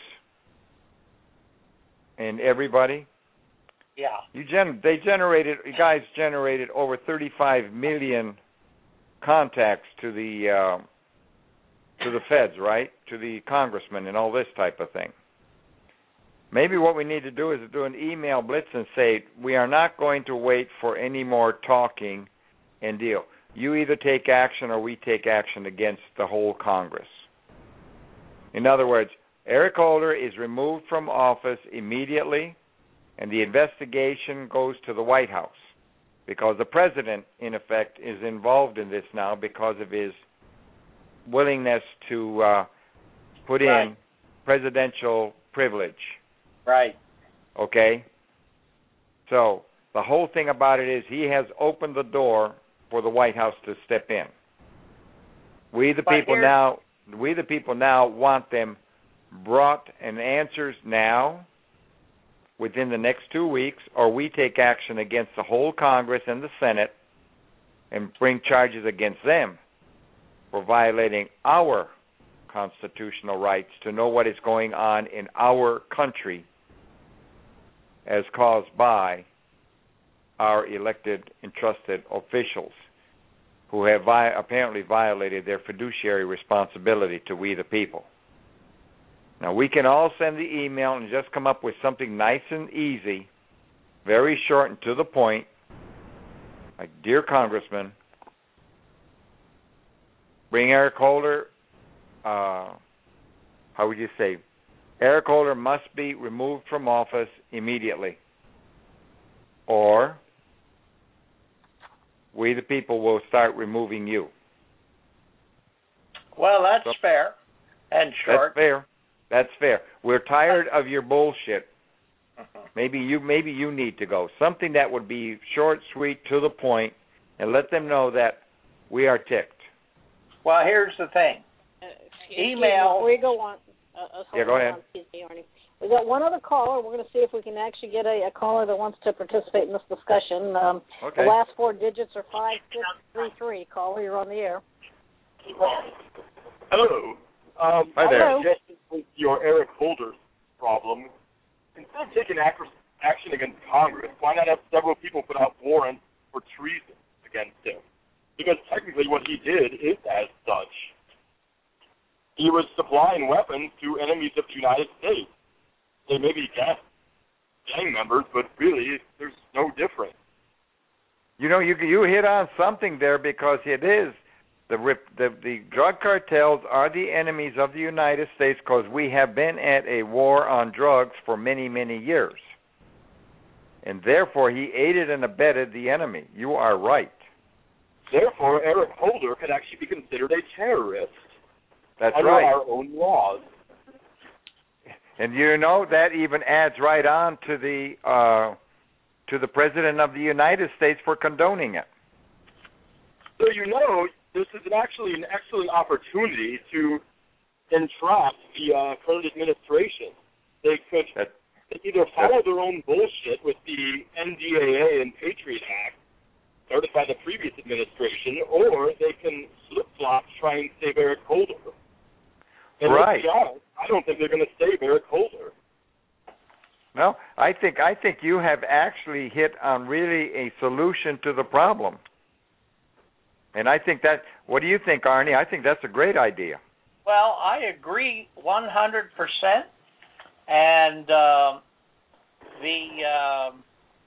and everybody. Yeah. You gen- they generated, you guys generated over thirty-five million contacts to the uh, to the feds, right? To the congressmen and all this type of thing. Maybe what we need to do is do an email blitz and say, we are not going to wait for any more talking and deal. You either take action or we take action against the whole Congress. In other words, Eric Holder is removed from office immediately, and the investigation goes to the White House, because the president, in effect, is involved in this now because of his willingness to uh, put Right. in presidential privilege. Right. Okay? So the whole thing about it is he has opened the door for the White House to step in. We the But people here- now, we the people now want them brought and answers now within the next two weeks, or we take action against the whole Congress and the Senate and bring charges against them for violating our constitutional rights to know what is going on in our country as caused by our elected and trusted officials who have vi- apparently violated their fiduciary responsibility to we the people. Now, we can all send the email and just come up with something nice and easy, very short and to the point, like, Dear Congressman, bring Eric Holder, uh, how would you say, Eric Holder must be removed from office immediately, or we the people will start removing you. Well, that's So- fair and short. That's fair. That's fair. We're tired of your bullshit. Mhm. Maybe you maybe you need to go. Something that would be short, sweet, to the point, and let them know that we are ticked. Well, here's the thing. Uh, excuse Email- me, Before you go on, uh, uh, hold Yeah, go on, ahead. excuse me, Arnie. We got one other caller. We're going to see if we can actually get a, a caller that wants to participate in this discussion. Um, Okay. The last four digits are five six three three. Caller, you're on the air. Hello. Um, Hi my there. suggestion with your Eric Holder problem, instead of taking ac- action against Congress, why not have several people put out warrants for treason against him? Because technically what he did is as such. He was supplying weapons to enemies of the United States. They may be gang, gang members, but really there's no difference. You know, you you hit on something there because it is the rip, the the drug cartels are the enemies of the United States because we have been at a war on drugs for many many years, and therefore he aided and abetted the enemy. You are right. Therefore, Eric Holder could actually be considered a terrorist That's under right. our own laws. And you know that even adds right on to the uh, to the President of the United States for condoning it. So you know, this is an actually an excellent opportunity to entrap the uh, current administration. They could That, either follow their own bullshit with the N D A A and Patriot Act started by the previous administration, or they can flip-flop, try and save Eric Holder. And Right. let's be honest, I don't think they're going to save Eric Holder. no, I think I think you have actually hit on really a solution to the problem. And I think that. What do you think, Arnie? I think that's a great idea. Well, I agree one hundred percent. And um, the um,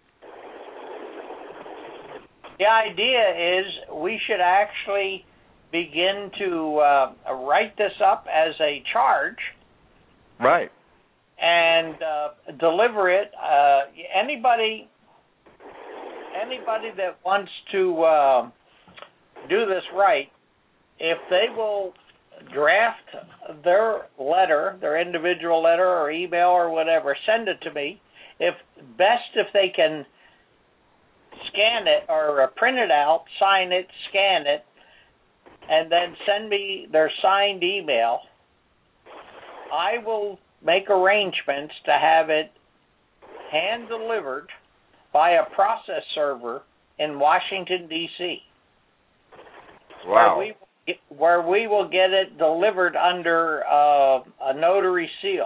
the idea is we should actually begin to uh, write this up as a charge Right. and uh, deliver it. Uh, anybody, anybody that wants to uh, do this right, if they will draft their letter, their individual letter or email or whatever, send it to me. If best if they can scan it or uh, print it out, sign it, scan it, and then send me their signed email. I will make arrangements to have it hand delivered by a process server in Washington, D C Wow. Where we, where we will get it delivered under uh, a notary seal.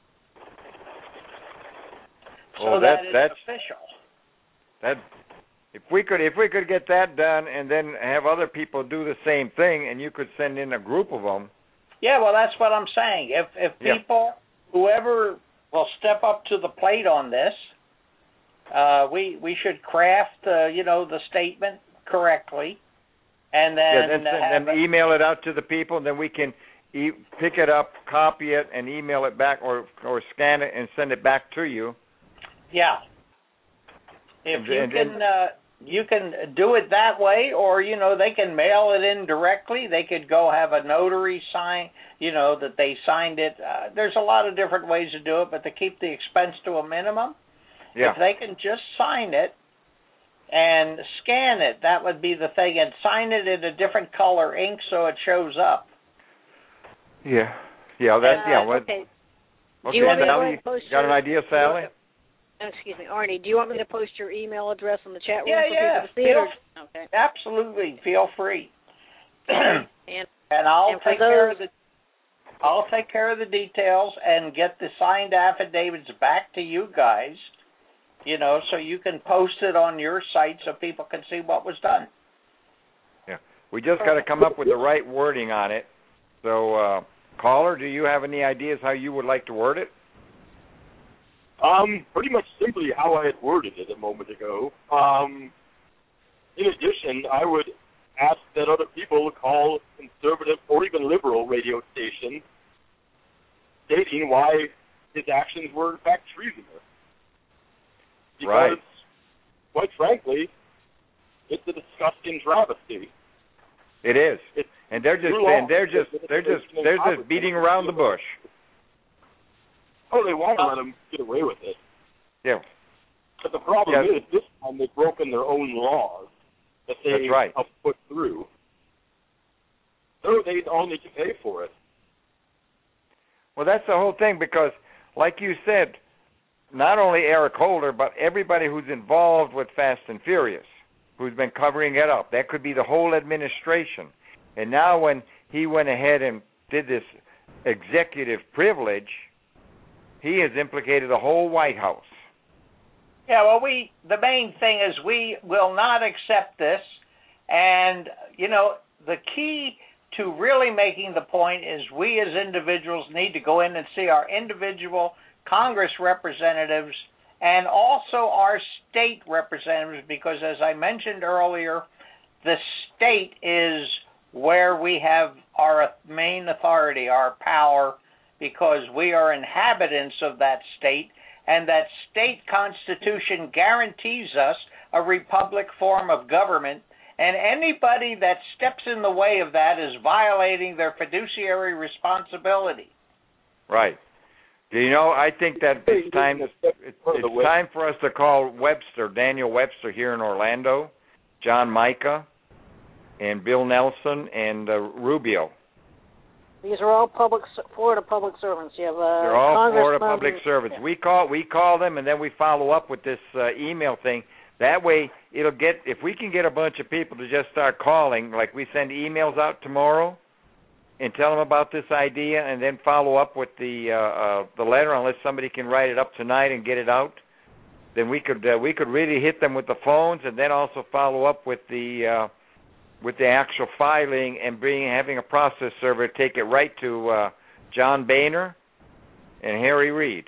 So Oh, that that- it's that's- official. That if we could if we could get that done and then have other people do the same thing, and you could send in a group of them. Yeah, well, that's what I'm saying. If if Yeah. people, whoever will step up to the plate on this, uh, we we should craft, uh, you know, the statement correctly, and then yeah, then, uh, send, have then it- email it out to the people, and then we can e- pick it up, copy it, and email it back, or or scan it and send it back to you. yeah. If and- you and- can, uh, you can do it that way, or, you know, they can mail it in directly. They could go have a notary sign, you know, that they signed it. Uh, there's a lot of different ways to do it, but to keep the expense to a minimum, Yeah. if they can just sign it and scan it, that would be the thing, and sign it in a different color ink so it shows up. Yeah. Yeah, that's, Uh, yeah. What, okay. okay, Do you want me to go Sally, ahead and post you got your- an idea, Sally? Oh, excuse me, Arnie, do you want me to post your email address in the chat room Yeah, for yeah. people to see it? Or? Feel- Okay. Absolutely, feel free. and and I'll and for take care of those- the I'll take care of the details and get the signed affidavits back to you guys, you know, so you can post it on your site so people can see what was done. Yeah. We just got to come up with the right wording on it. So, uh, caller, do you have any ideas how you would like to word it? Um, pretty much simply how I had worded it a moment ago. Um, in addition, I would ask that other people call conservative or even liberal radio stations stating why his actions were in fact treasonous. Because, Right. quite frankly, it's a disgusting travesty. It is. It's And they're just through law. and they're just they're just they're just beating around the bush. Oh, they want to let them get away with it. Yeah. But the problem Yeah. is, this time they've broken their own laws that they That's right. have put through. So they all need to pay for it. Well, that's the whole thing because, like you said, not only Eric Holder, but everybody who's involved with Fast and Furious, who's been covering it up. That could be the whole administration. And now when he went ahead and did this executive privilege, he has implicated the whole White House. Yeah, well, we the main thing is we will not accept this, and, you know, the key to really making the point is we as individuals need to go in and see our individual Congress representatives and also our state representatives, because as I mentioned earlier, the state is where we have our main authority, our power, because we are inhabitants of that state, and that state constitution guarantees us a republic form of government, and anybody that steps in the way of that is violating their fiduciary responsibility. Right. Do you know, I think that it's time it's, it's time for us to call Webster, Daniel Webster here in Orlando, John Mica, and Bill Nelson, and uh, Rubio. These are all public Florida public servants. You have uh, They're all Florida Congressman- public servants. Yeah. We call we call them, and then we follow up with this uh, email thing. That way, it'll get if we can get a bunch of people to just start calling, like we send emails out tomorrow, and tell them about this idea, and then follow up with the uh, uh, the letter. Unless somebody can write it up tonight and get it out, then we could uh, we could really hit them with the phones, and then also follow up with the. Uh, with the actual filing and bring, having a process server take it right to uh, John Boehner and Harry Reid.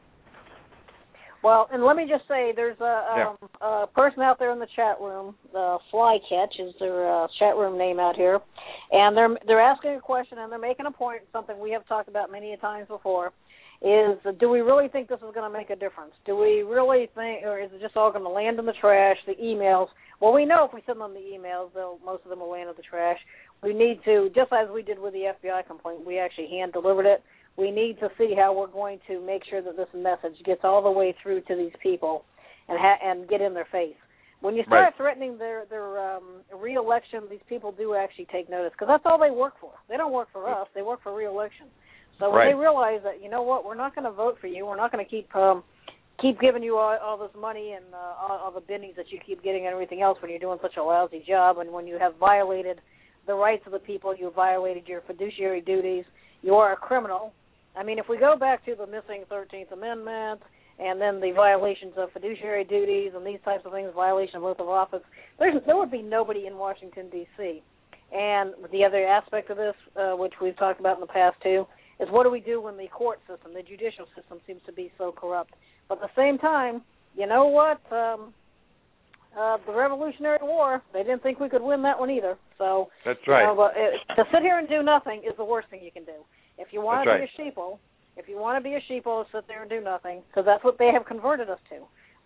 Well, and let me just say, there's a, Yeah. um, a person out there in the chat room, uh, Flycatch is their uh, chat room name out here, and they're they're asking a question and they're making a point, something we have talked about many times before, is do we really think this is going to make a difference? Do we really think, or is it just all going to land in the trash, the emails? Well, we know if we send them the emails, they'll, most of them will land in the trash. We need to, just as we did with the F B I complaint, we actually hand-delivered it. We need to see how we're going to make sure that this message gets all the way through to these people and ha- and get in their face. When you start Right. threatening their, their um, re-election, these people do actually take notice, because that's all they work for. They don't work for us. They work for re-election. So when Right. they realize that, you know what, we're not going to vote for you, we're not going to keep um, keep giving you all, all this money and uh, all, all the bindings that you keep getting and everything else when you're doing such a lousy job, and when you have violated the rights of the people, you violated your fiduciary duties, you are a criminal. I mean, if we go back to the missing thirteenth Amendment and then the violations of fiduciary duties and these types of things, violation of oath of office, there's, there would be nobody in Washington, D C And the other aspect of this, uh, which we've talked about in the past too, is what do we do when the court system, the judicial system, seems to be so corrupt? But at the same time, you know what? Um, uh, the Revolutionary War, they didn't think we could win that one either. So That's right. You know, but it, to sit here and do nothing is the worst thing you can do. If you want That's to right. be a sheeple, if you want to be a sheeple, sit there and do nothing, because that's what they have converted us to.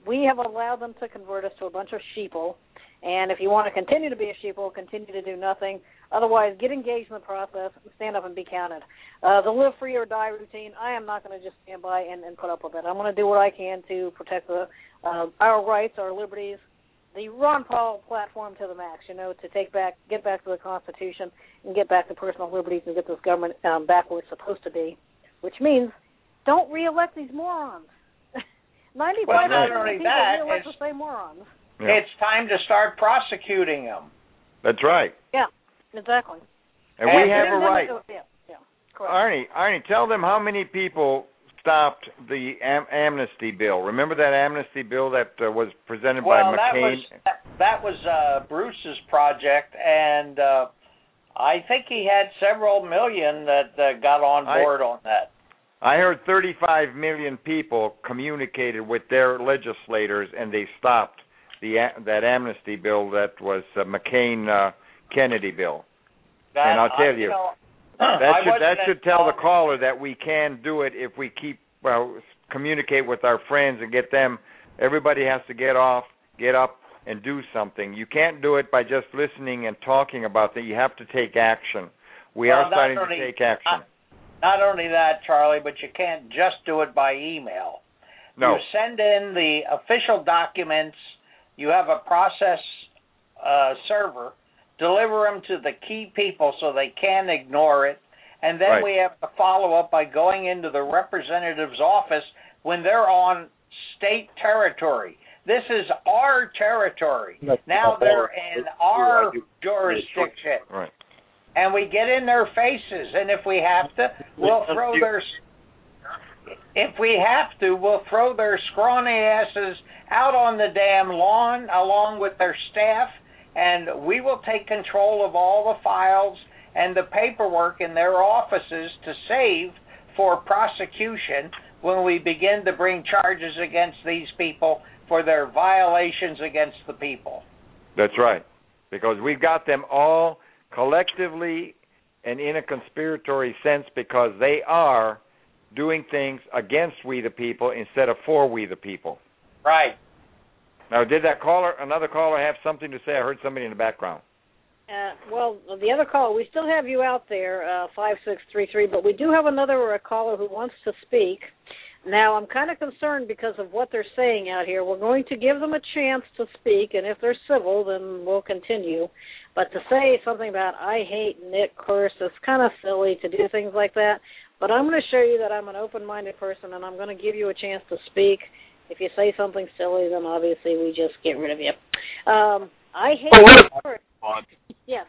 we have allowed them to convert us to a bunch of sheeple. And if you want to continue to be a sheeple, continue to do nothing. Otherwise, get engaged in the process, stand up and be counted. Uh, the live free or die routine, I am not going to just stand by and, and put up with it. I'm going to do what I can to protect the uh, our rights, our liberties, the Ron Paul platform to the max, you know, to take back, get back to the Constitution and get back to personal liberties and get this government um, back where it's supposed to be, which means don't reelect these morons. ninety-five percent well, of the people that, reelect the same morons. Yeah. It's time to start prosecuting them. That's right. Yeah, exactly. And, and we have a right. Yeah, yeah, correct. Arnie, Arnie, tell them how many people stopped the am- amnesty bill. Remember that amnesty bill that uh, was presented well, by that McCain? was that, that was uh, Bruce's project, and uh, I think he had several million that uh, got on board I, on that. I heard thirty-five million people communicated with their legislators, and they stopped the that amnesty bill that was uh, McCain uh, Kennedy bill. That, and I'll tell I, you, you know, that I should that should tell the involved. caller that we can do it if we keep well communicate with our friends and get them. Everybody has to get off, get up, and do something. You can't do it by just listening and talking about it. You have to take action. We well, are starting only, to take action. Not, not only that, Charlie, but you can't just do it by email. No. You send in the official documents. You have a process uh, server. Deliver them to the key people so they can ignore it. And then Right. we have to follow up by going into the representative's office when they're on state territory. This is our territory. That's now they're our, in our I do- jurisdiction. Right. And we get in their faces, and if we have to, we'll throw their if we have to, we'll throw their scrawny asses out on the damn lawn along with their staff, and we will take control of all the files and the paperwork in their offices to save for prosecution when we begin to bring charges against these people for their violations against the people. That's right. Because we've got them all collectively and in a conspiratory sense because they are doing things against we the people instead of for we the people. Right. Now, did that caller, another caller, have something to say? I heard somebody in the background. Uh, well, the other caller, we still have you out there, uh, five six three three, but we do have another uh, caller who wants to speak. Now, I'm kind of concerned because of what they're saying out here. We're going to give them a chance to speak, and if they're civil, then we'll continue. But to say something about, I hate Nick, curse, it's kind of silly to do things like that. But I'm going to show you that I'm an open-minded person, and I'm going to give you a chance to speak. If you say something silly, then obviously we just get rid of you. Um, I hate Oh, Nick, curse. Yes.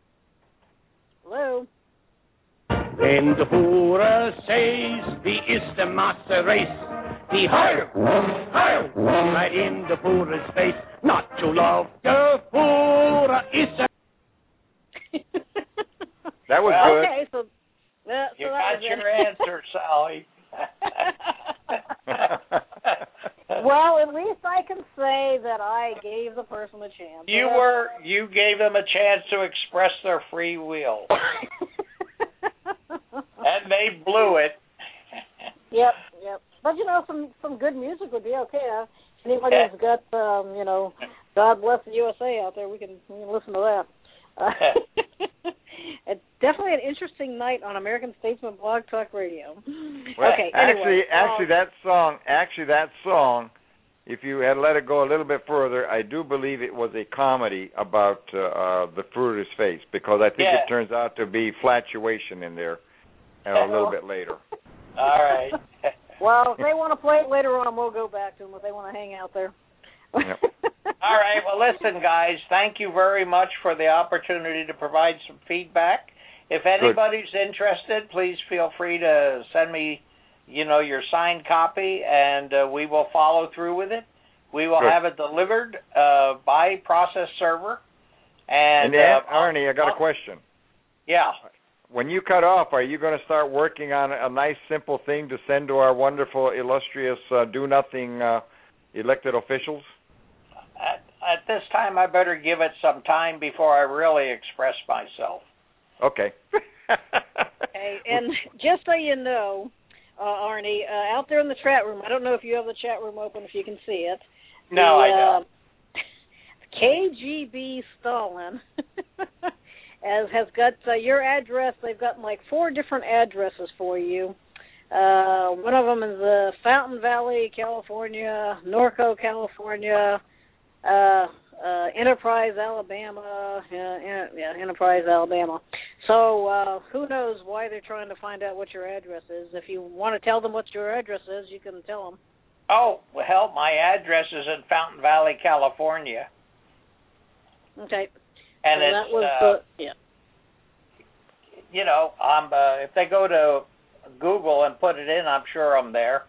Hello? Wenn der Führer says, wie ist der Master Race? Die Heil, Heil, right in the Führer's face. Not to love, der Führer is a... That was Well, good. Okay, so... Uh, You so got that was your it. answer, Sally. Well, at least I can say that I gave the person a chance. You were you gave them a chance to express their free will, and they blew it. Yep, yep. But you know, some some good music would be okay. Huh? Anybody who's got, um, you know, God bless the U S A out there, we can, we can listen to that. Uh, it's definitely an interesting night on American Statesman Blog Talk Radio. Well, okay, actually, anyway, actually, um, that song, actually, that song, if you had let it go a little bit further, I do believe it was a comedy about uh, uh, the Fruiter's face, because I think Yeah. it turns out to be flatuation in there, and a little bit later. All right. well, if they want to play it later on, we'll go back to them if they want to hang out there. Yep. All right. Well, listen, guys. Thank you very much for the opportunity to provide some feedback. If anybody's interested, please feel free to send me, you know, your signed copy, and uh, we will follow through with it. We will Good. have it delivered uh, by process server. And, And Aunt uh, Arnie, I got I'll- a question. Yeah. When you cut off, are you going to start working on a nice, simple thing to send to our wonderful, illustrious, uh, do-nothing uh, elected officials? At, at this time, I better give it some time before I really express myself. Okay. Okay, and just so you know, uh, Arnie, uh, out there in the chat room, I don't know if you have the chat room open, if you can see it, No, the, I don't. Uh, K G B Stalin as has got uh, your address. They've gotten like four different addresses for you. Uh, one of them is uh, Fountain Valley, California, Norco, California, uh, uh, Enterprise, Alabama, uh, in, yeah, Enterprise, Alabama. So uh, who knows why they're trying to find out what your address is. If you want to tell them what your address is, you can tell them. Oh, well, my address is in Fountain Valley, California. Okay. And so it's, that was uh, the, yeah. you know, I'm, uh, if they go to Google and put it in, I'm sure I'm there.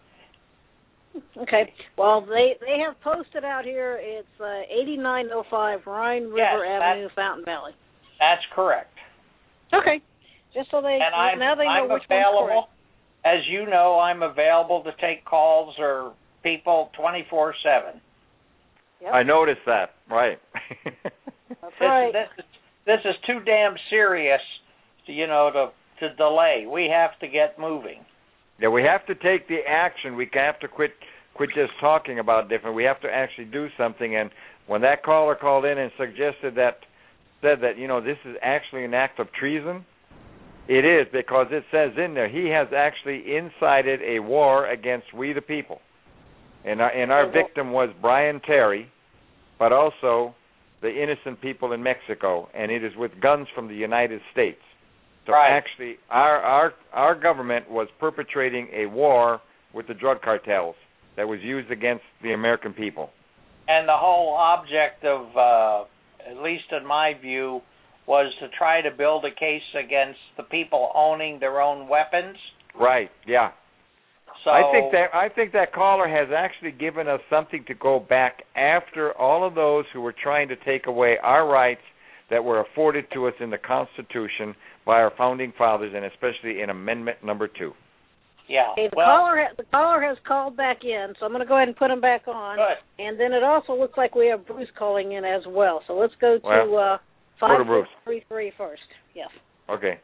Okay. Well, they they have posted out here. It's uh, eighty-nine oh five Rhine River Yes, Avenue, Fountain Valley. That's correct. Okay. Just so they And I'm, now they know I'm which available. one's As you know, I'm available to take calls or people twenty-four seven. Yep. I noticed that. Right. That's right. This, this, this is too damn serious, to, you know, to to delay. We have to get moving. Yeah, we have to take the action. We have to quit quit just talking about different. We have to actually do something. And when that caller called in and suggested that, said that, you know, this is actually an act of treason, it is, because it says in there he has actually incited a war against we the people. And our, and our victim was Brian Terry, but also the innocent people in Mexico, and it is with guns from the United States. So right. actually, our, our our government was perpetrating a war with the drug cartels that was used against the American people. And the whole object of, uh, at least in my view, was to try to build a case against the people owning their own weapons. Right. Yeah. So I think that I think that caller has actually given us something to go back after all of those who were trying to take away our rights that were afforded to us in the Constitution by our founding fathers, and especially in Amendment Number Two. Yeah. Okay, the well, caller ha- the caller has called back in, so I'm going to go ahead and put him back on. Good. And then it also looks like we have Bruce calling in as well. So let's go to Well, uh, five six three three first. Yes. Okay.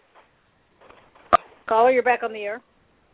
Caller, you're back on the air.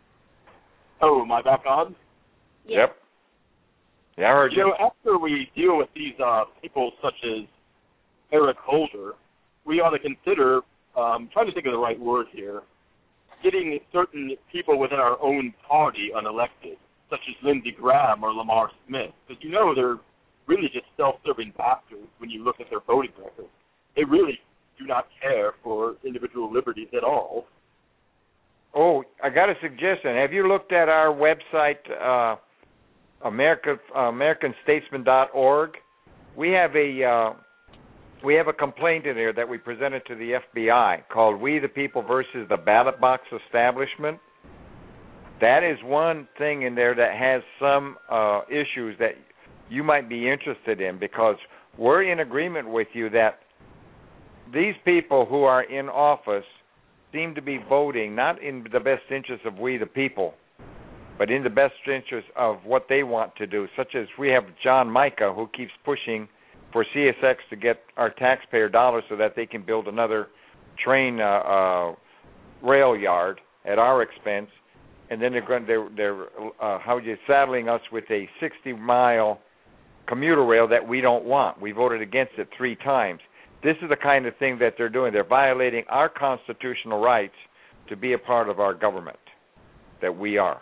Oh, am I back on? Yeah. Yep. Yeah, I heard You you. know, after we deal with these uh, people such as Eric Holder, we ought to consider, um, trying to think of the right word here, getting certain people within our own party unelected, such as Lindsey Graham or Lamar Smith, because you know they're really just self-serving bastards when you look at their voting record. They really do not care for individual liberties at all. Oh, I got a suggestion. Have you looked at our website, uh, America, uh, American Statesman dot org? We have a uh, we have a complaint in there that we presented to the F B I called "We the People versus the Ballot Box Establishment." That is one thing in there that has some uh, issues that you might be interested in, because we're in agreement with you that these people who are in office seem to be voting not in the best interest of we the people, but in the best interest of what they want to do, such as we have John Mica, who keeps pushing for C S X to get our taxpayer dollars so that they can build another train uh, uh, rail yard at our expense, and then they're going they're, they're uh, how you saddling us with a sixty mile commuter rail that we don't want. We voted against it three times. This is the kind of thing that they're doing. They're violating our constitutional rights to be a part of our government that we are.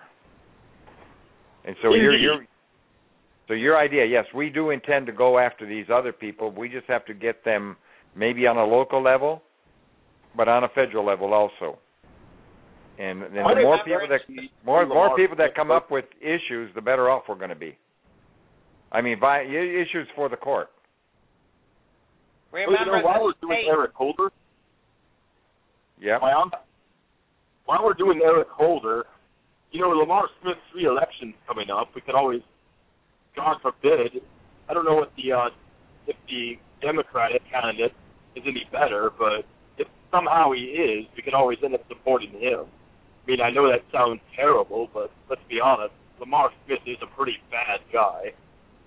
And so your your so your idea, yes, we do intend to go after these other people. We just have to get them maybe on a local level, but on a federal level also. And, and the more people that more more people that come up with issues, the better off we're going to be. I mean, by issues for the court. Remember, you know, while we're doing hey, Eric Holder, yeah. Am I on? While we're doing Eric Holder, you know, Lamar Smith's re-election's coming up. We could always, God forbid, I don't know what the uh, if the Democratic candidate is any better, but if somehow he is, we could always end up supporting him. I mean, I know that sounds terrible, but let's be honest, Lamar Smith is a pretty bad guy.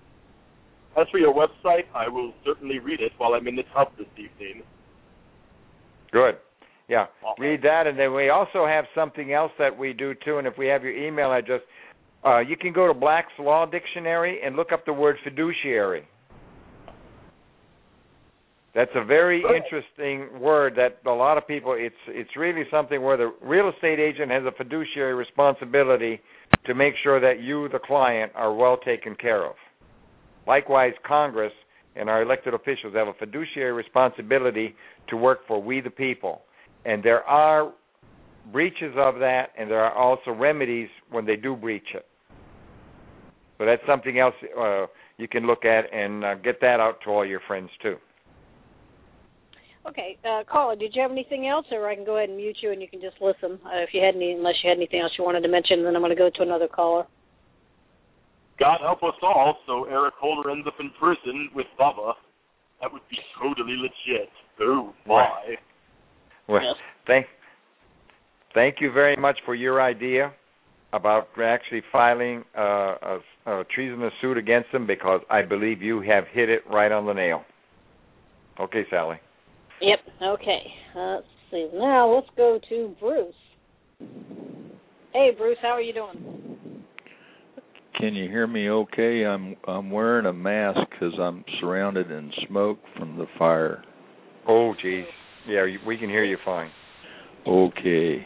As for your website, I will certainly read it while I'm in the tub this evening. Good. Yeah, Okay. read that, and then we also have something else that we do, too, and if we have your email address, Uh, you can go to Black's Law Dictionary and look up the word fiduciary. That's a very interesting word that a lot of people, it's it's really something where the real estate agent has a fiduciary responsibility to make sure that you, the client, are well taken care of. Likewise, Congress and our elected officials have a fiduciary responsibility to work for we, the people. And there are breaches of that, and there are also remedies when they do breach it. So that's something else uh, you can look at and uh, get that out to all your friends, too. Okay, uh, caller, did you have anything else, or I can go ahead and mute you and you can just listen uh, if you had any, unless you had anything else you wanted to mention, then I'm going to go to another caller. God help us all, so Eric Holder ends up in prison with Bubba. That would be totally legit. Oh, my. Well, yes. thank, thank you very much for your idea about actually filing uh, a, a treasonous suit against them, because I believe you have hit it right on the nail. Okay, Sally. Yep, okay. Uh, let's see. Now let's go to Bruce. Hey, Bruce, how are you doing? Can you hear me okay? I'm I'm wearing a mask because I'm surrounded in smoke from the fire. Oh, geez. Yeah, we can hear you fine. Okay.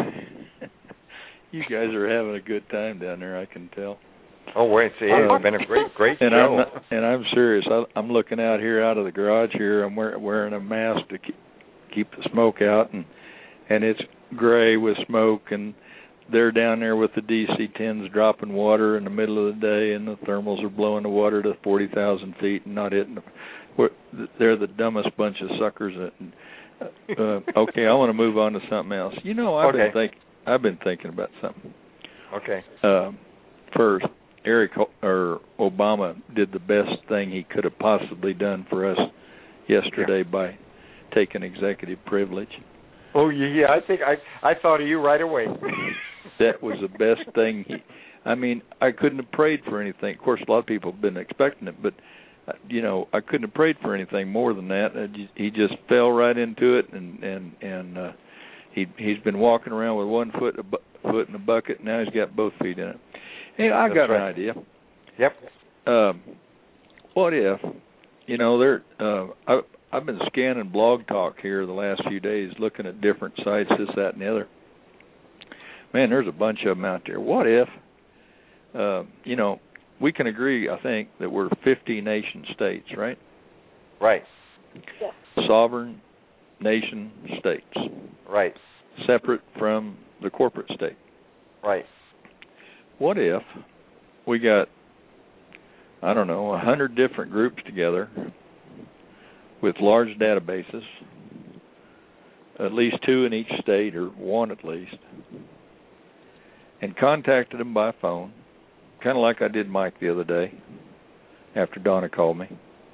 You guys are having a good time down there, I can tell. Oh, wait, see, it's been a great, great and show. I'm not, and I'm serious. I, I'm looking out here, out of the garage here. I'm wear, wearing a mask to keep, keep the smoke out, and and it's gray with smoke, and they're down there with the D C tens dropping water in the middle of the day, and the thermals are blowing the water to forty thousand feet and not hitting them. They're the dumbest bunch of suckers. That, uh, okay, I want to move on to something else. You know, I've okay. been think I've been thinking about something. Okay. Uh, first, Eric or Obama did the best thing he could have possibly done for us yesterday yeah. by taking executive privilege. Oh yeah, I think I I thought of you right away. That was the best thing. He, I mean, I couldn't have prayed for anything. Of course, a lot of people have been expecting it, but uh, you know, I couldn't have prayed for anything more than that. Uh, he just fell right into it, and and and uh, he he's been walking around with one foot a bu- foot in a bucket. Now he's got both feet in it. Hey, I got right. an idea. Yep. Um, what if, you know, there? Uh, I, I've been scanning Blog Talk here the last few days, looking at different sites, this, that, and the other. Man, there's a bunch of them out there. What if, uh, you know, we can agree, I think, that we're fifty nation states, right? Right. Yeah. Sovereign nation states. Right. Separate from the corporate state. Right. What if we got, I don't know, a hundred different groups together with large databases, at least two in each state, or one at least, and contacted them by phone, kind of like I did Mike the other day after Donna called me,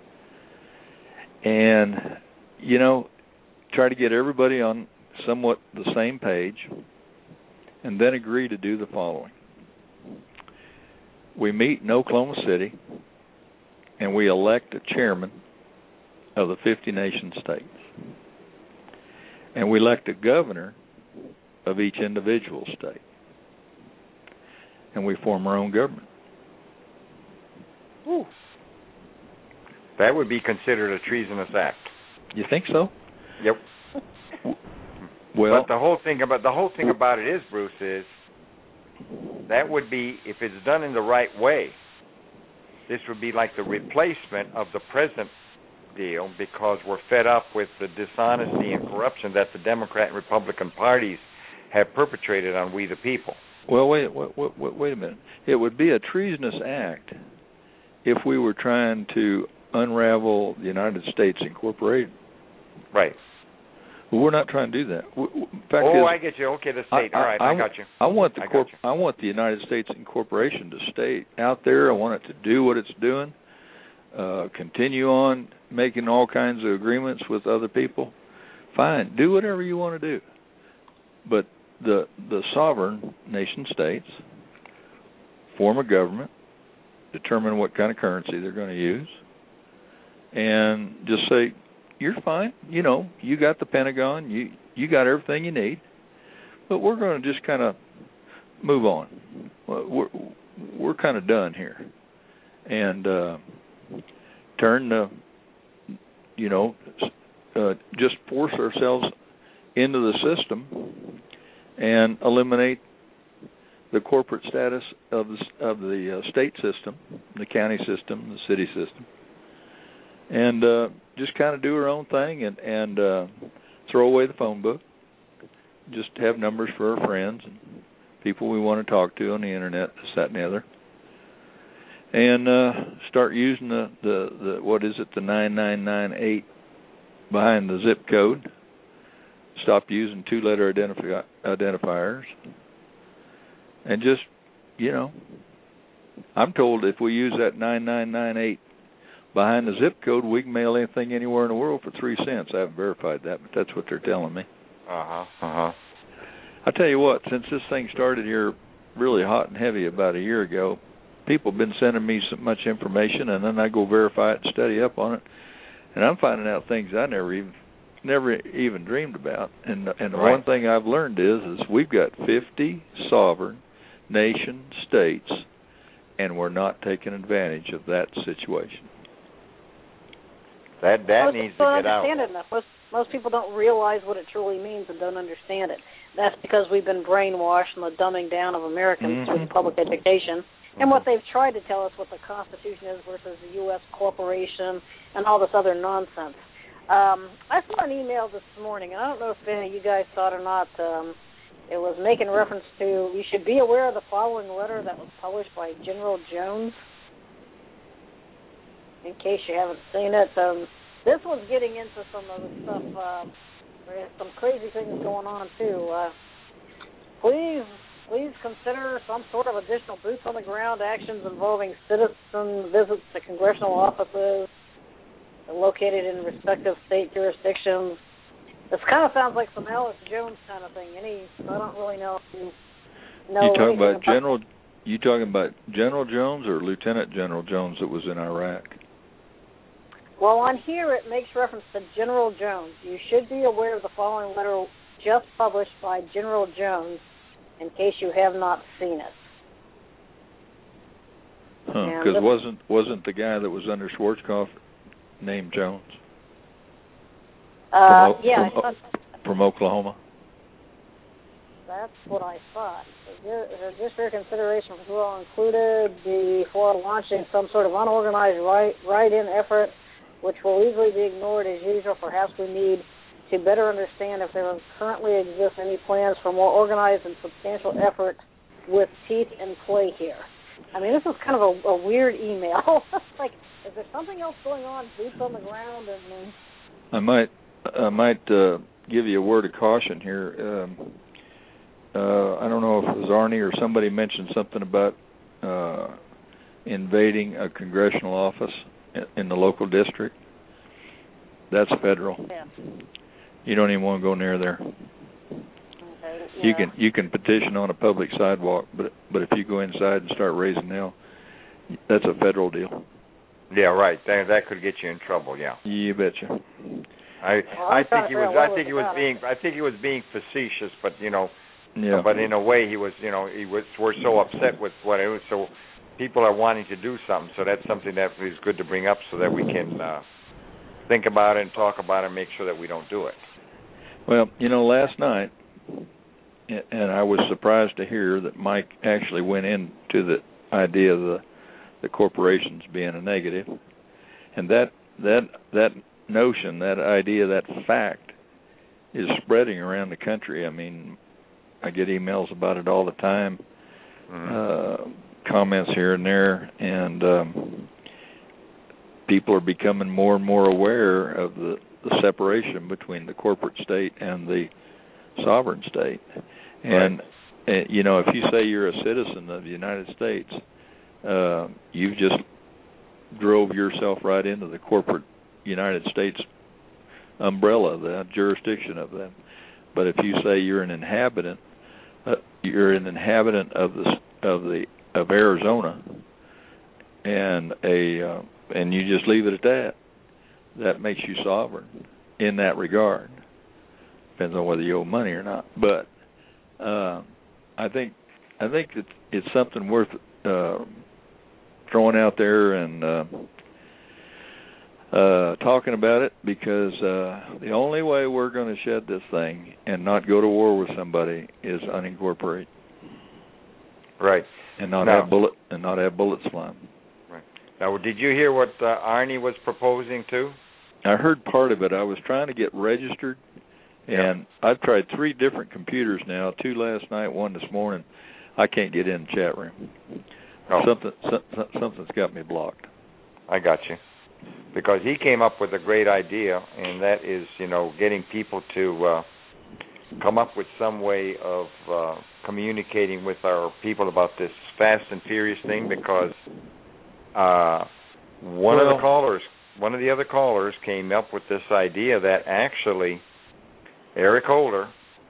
and, you know, try to get everybody on somewhat the same page, and then agree to do the following. We meet in Oklahoma City, and we elect a chairman of the fifty nation states. And we elect a governor of each individual state. And we form our own government. Ooh. That would be considered a treasonous act. You think so? Yep. Well, but the whole thing about the whole thing about it is, Bruce, is that would be, if it's done in the right way, this would be like the replacement of the present deal, because we're fed up with the dishonesty and corruption that the Democrat and Republican parties have perpetrated on we the people. Well, wait, wait, wait, wait a minute. It would be a treasonous act if we were trying to unravel the United States Incorporated. Right. Well, we're not trying to do that. In fact, oh, is, I get you. Okay, the state. I, All right, I, I got you. I want the I, corp- I want the United States Incorporation to stay out there. I want it to do what it's doing. Uh, continue on making all kinds of agreements with other people. Fine, do whatever you want to do. But the the sovereign nation states form a government, determine what kind of currency they're going to use, and just say, you're fine. You know, you got the Pentagon. You you got everything you need. But we're going to just kind of move on. We're, we're kind of done here, and uh, turn the, you know, uh, just force ourselves into the system and eliminate the corporate status of the, of the uh, state system, the county system, the city system, and uh, just kind of do our own thing and, and uh, throw away the phone book. Just have numbers for our friends and people we want to talk to on the internet, this, that, and the other, and uh, start using the, the, the what is it, the nine nine nine eight behind the zip code. Stop using two-letter identifi- identifiers, and just, you know, I'm told if we use that nine nine nine eight behind the zip code, we can mail anything anywhere in the world for three cents. I haven't verified that, but that's what they're telling me. Uh-huh, uh-huh. I tell you what, since this thing started here really hot and heavy about a year ago, people have been sending me so much information, and then I go verify it and study up on it, and I'm finding out things I never even never even dreamed about. And and the right. one thing I've learned is is we've got fifty sovereign nation states, and we're not taking advantage of that situation. That that most needs people to don't get out. understand it enough. Most, most people don't realize what it truly means and don't understand it. That's because we've been brainwashed in the dumbing down of Americans mm-hmm. through public education. And what they've tried to tell us what the Constitution is versus the U S corporation and all this other nonsense. Um, I saw an email this morning, and I don't know if any of you guys saw it or not. Um, it was making reference to, you should be aware of the following letter that was published by General Jones. In case you haven't seen it, um, this was getting into some of the stuff. Uh, there's some crazy things going on, too. Uh, please... Please consider some sort of additional boots-on-the-ground actions involving citizen visits to congressional offices located in respective state jurisdictions. This kind of sounds like some Alex Jones kind of thing. Any, I don't really know if you know. You talking about, about General? You talking about General Jones or Lieutenant General Jones that was in Iraq? Well, on here it makes reference to General Jones. You should be aware of the following letter just published by General Jones, in case you have not seen it. Because huh, wasn't wasn't the guy that was under Schwarzkopf named Jones? Uh, from, yeah, from, I thought, from Oklahoma. That's what I thought. Just for consideration, well included before launching some sort of unorganized write, write-in effort, which will easily be ignored as usual. Perhaps we need to better understand if there currently exist any plans for more organized and substantial effort with teeth in play here. I mean, this is kind of a, a weird email. Like, is there something else going on, boots on the ground? And I might, I might uh, give you a word of caution here. Um, uh, I don't know if it was Arnie or somebody mentioned something about uh, invading a congressional office in the local district. That's federal. Yeah. You don't even want to go near there. Okay, yeah. You can you can petition on a public sidewalk, but but if you go inside and start raising hell, that's a federal deal. Yeah, right. That that could get you in trouble. Yeah. You betcha. I well, I think he was I think he was being I think he was being facetious, but you know, yeah. But in a way, he was you know he was we're so upset with what it was, so people are wanting to do something. So that's something that is good to bring up so that we can uh, think about it and talk about it and make sure that we don't do it. Well, you know, last night, and I was surprised to hear that Mike actually went into the idea of the, the corporations being a negative, and that that that notion, that idea, that fact is spreading around the country. I mean, I get emails about it all the time, mm-hmm. uh, comments here and there, and um, people are becoming more and more aware of the the separation between the corporate state and the sovereign state. And, right. and you know, if you say you're a citizen of the United States, uh, you've just drove yourself right into the corporate United States umbrella, the jurisdiction of them. But if you say you're an inhabitant, uh, you're an inhabitant of the of the of Arizona, and a uh, and you just leave it at that, that makes you sovereign in that regard. Depends on whether you owe money or not. But uh, I think I think it's, it's something worth uh, throwing out there and uh, uh, talking about it, because uh, the only way we're going to shed this thing and not go to war with somebody is unincorporate. Right. And not now, have bullet and not have bullets flying. Right. Now, did you hear what uh, Arnie was proposing too? I heard part of it. I was trying to get registered, and yeah. I've tried three different computers now. Two last night, one this morning. I can't get in the chat room. Oh. Something, some, something's got me blocked. I got you. Because he came up with a great idea, and that is, you know, getting people to uh, come up with some way of uh, communicating with our people about this Fast and Furious thing. Because uh, one well, of the callers, one of the other callers, came up with this idea that actually Eric Holder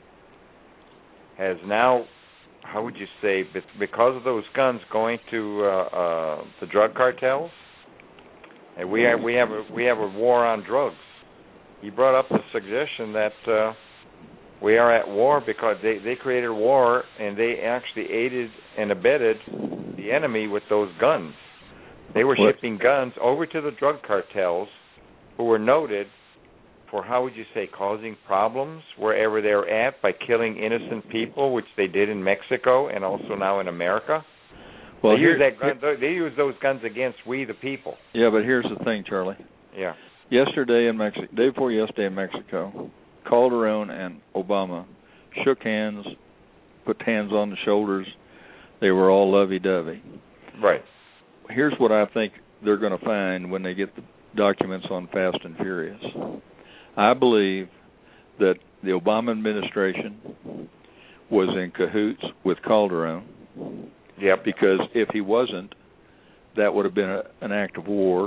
has now, how would you say, because of those guns going to uh, uh, the drug cartels. And we have we have a we have a war on drugs. He brought up the suggestion that uh, we are at war because they, they created a war and they actually aided and abetted the enemy with those guns. They were what? shipping guns over to the drug cartels, who were noted for, how would you say, causing problems wherever they're at by killing innocent people, which they did in Mexico and also now in America. Well, they, here, use that gun, they use those guns against we the people. Yeah, but here's the thing, Charlie. Yeah. Yesterday in Mexico, day before yesterday in Mexico, Calderon and Obama shook hands, put hands on the shoulders. They were all lovey-dovey. Right. Here's what I think they're going to find when they get the documents on Fast and Furious. I believe that the Obama administration was in cahoots with Calderon. Yep. Because if he wasn't, that would have been a, an act of war.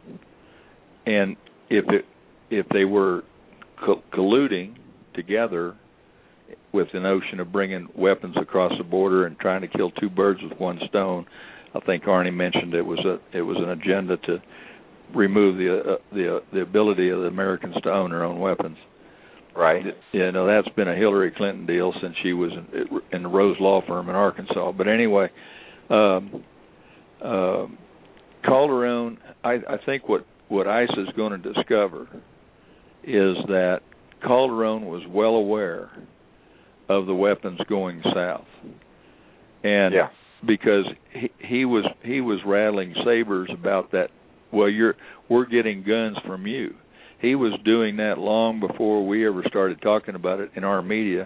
And if it if they were co- colluding together with the notion of bringing weapons across the border and trying to kill two birds with one stone, I think Arnie mentioned it was a it was an agenda to remove the uh, the uh, the ability of the Americans to own their own weapons. Right. You know, that's been a Hillary Clinton deal since she was in, in the Rose Law Firm in Arkansas. But anyway, um, uh, Calderon, I, I think what, what ICE is going to discover is that Calderon was well aware of the weapons going south. And yeah. because he, he was he was rattling sabers about that, well, you're we're getting guns from you. He was doing that long before we ever started talking about it in our media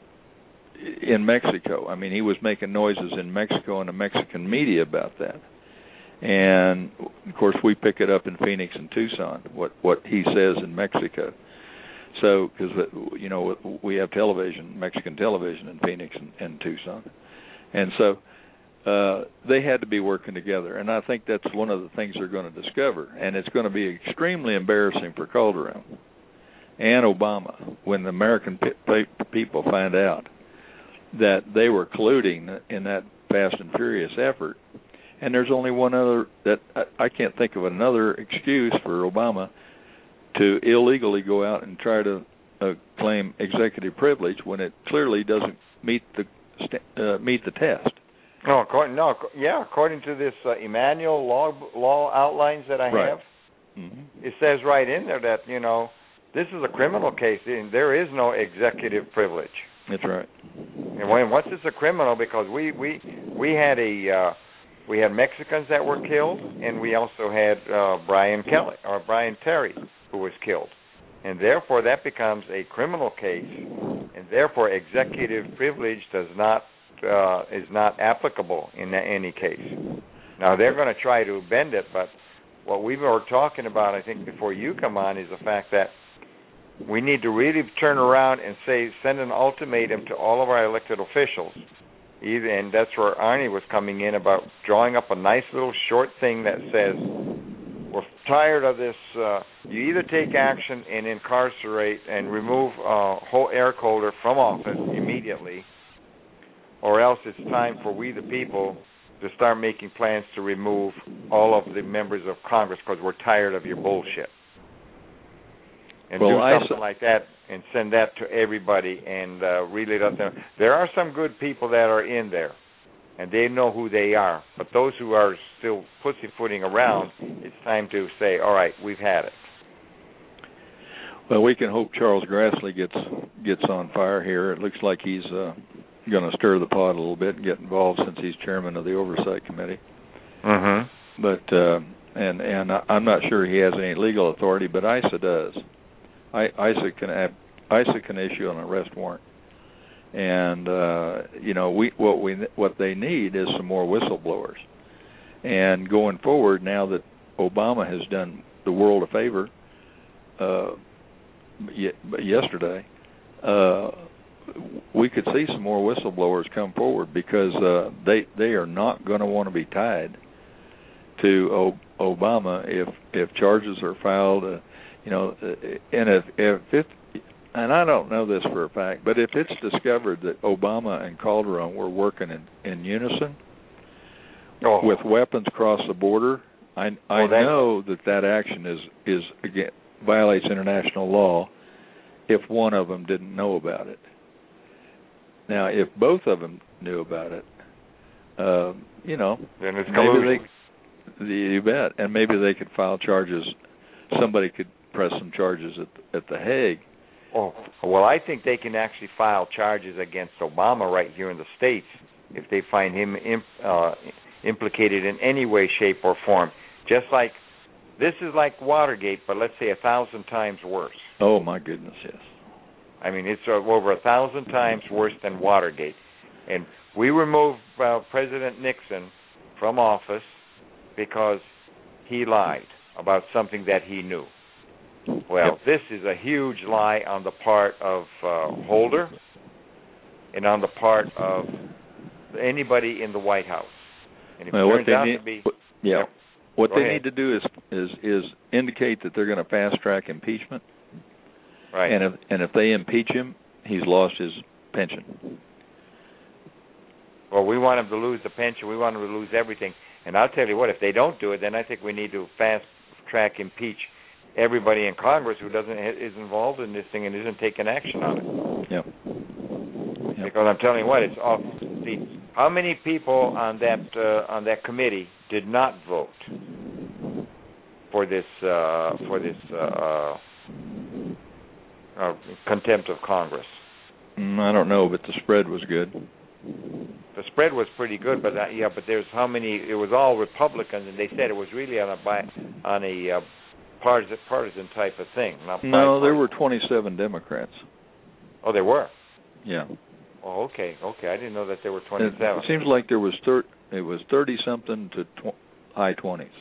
in Mexico. I mean, he was making noises in Mexico and the Mexican media about that. And, of course, we pick it up in Phoenix and Tucson, what, what he says in Mexico. So, because, you know, we have television, Mexican television in Phoenix and, and Tucson. And so uh, they had to be working together. And I think that's one of the things they're going to discover. And it's going to be extremely embarrassing for Calderon and Obama when the American pe- people find out that they were colluding in that Fast and Furious effort. And there's only one other, that I, I can't think of another excuse for Obama to illegally go out and try to uh, claim executive privilege when it clearly doesn't meet the uh, meet the test. No, according, no, yeah, according to this uh, Emanuel law law outlines that I right. have, mm-hmm. it says right in there that, you know, this is a criminal case and there is no executive privilege. That's right. And when once it's a criminal, because we we we had a uh, we had Mexicans that were killed, and we also had uh, Brian Kelly or Brian Terry who was killed, and therefore that becomes a criminal case, and therefore executive privilege does not. Uh, is not applicable in any case. Now, they're going to try to bend it, but what we were talking about, I think, before you come on, is the fact that we need to really turn around and say, send an ultimatum to all of our elected officials. Either, and that's where Arnie was coming in about drawing up a nice little short thing that says, we're tired of this. Uh, you either take action and incarcerate and remove uh, Eric Holder from office immediately, or else it's time for we the people to start making plans to remove all of the members of Congress because we're tired of your bullshit. And well, do I something s- like that and send that to everybody and uh, relay it up there. There are some good people that are in there. and they know who they are. But those who are still pussyfooting around, it's time to say, all right, we've had it. Well, we can hope Charles Grassley gets gets on fire here. It looks like he's uh, going to stir the pot a little bit and get involved since he's chairman of the Oversight Committee. Mm-hmm. But uh, and and I'm not sure he has any legal authority, but I S A does. I, I S A can have, I S A can issue an arrest warrant, and uh, you know we what we what they need is some more whistleblowers. And going forward, now that Obama has done the world a favor, uh, yesterday, uh, we could see some more whistleblowers come forward because uh, they they are not going to want to be tied to o- Obama if if charges are filed, uh, you know, and if if it, and I don't know this for a fact, but if it's discovered that Obama and Calderon were working in, in unison oh. with weapons across the border, I I well, that, know that that action is is again violates international law if one of them didn't know about it. Now, if both of them knew about it, uh, you know, then it's maybe they, you bet, and maybe they could file charges. Somebody could press some charges at at the Hague. Oh, well, I think they can actually file charges against Obama right here in the States if they find him imp, uh, implicated in any way, shape, or form. Just like this is like Watergate, but let's say a thousand times worse. Oh my goodness, yes. I mean, it's uh, over a thousand times worse than Watergate. And we removed uh, President Nixon from office because he lied about something that he knew. Well, yep. This is a huge lie on the part of uh, Holder and on the part of anybody in the White House. And if well, it turns what out they need, to be... Yeah. Yep. What Go they ahead. need to do is is is indicate that they're going to fast track impeachment. Right. And if and if they impeach him, he's lost his pension. Well, we want him to lose the pension. We want him to lose everything. And I'll tell you what, if they don't do it, then I think we need to fast track impeach everybody in Congress who doesn't is involved in this thing and isn't taking action on it. Yep. yep. Because I'm telling you what, it's off. See, how many people on that uh, on that committee did not vote for this uh, for this uh, uh, contempt of Congress? Mm, I don't know, but the spread was good. The spread was pretty good, but uh, yeah, but there's how many? It was all Republicans, and they said it was really on a by, on a uh, partisan, partisan type of thing. Not no, there were twenty-seven Democrats. Oh, there were. Yeah. Oh, okay, okay. I didn't know that there were twenty-seven. It, it seems like there was thir- it was thirty something to tw- high twenties.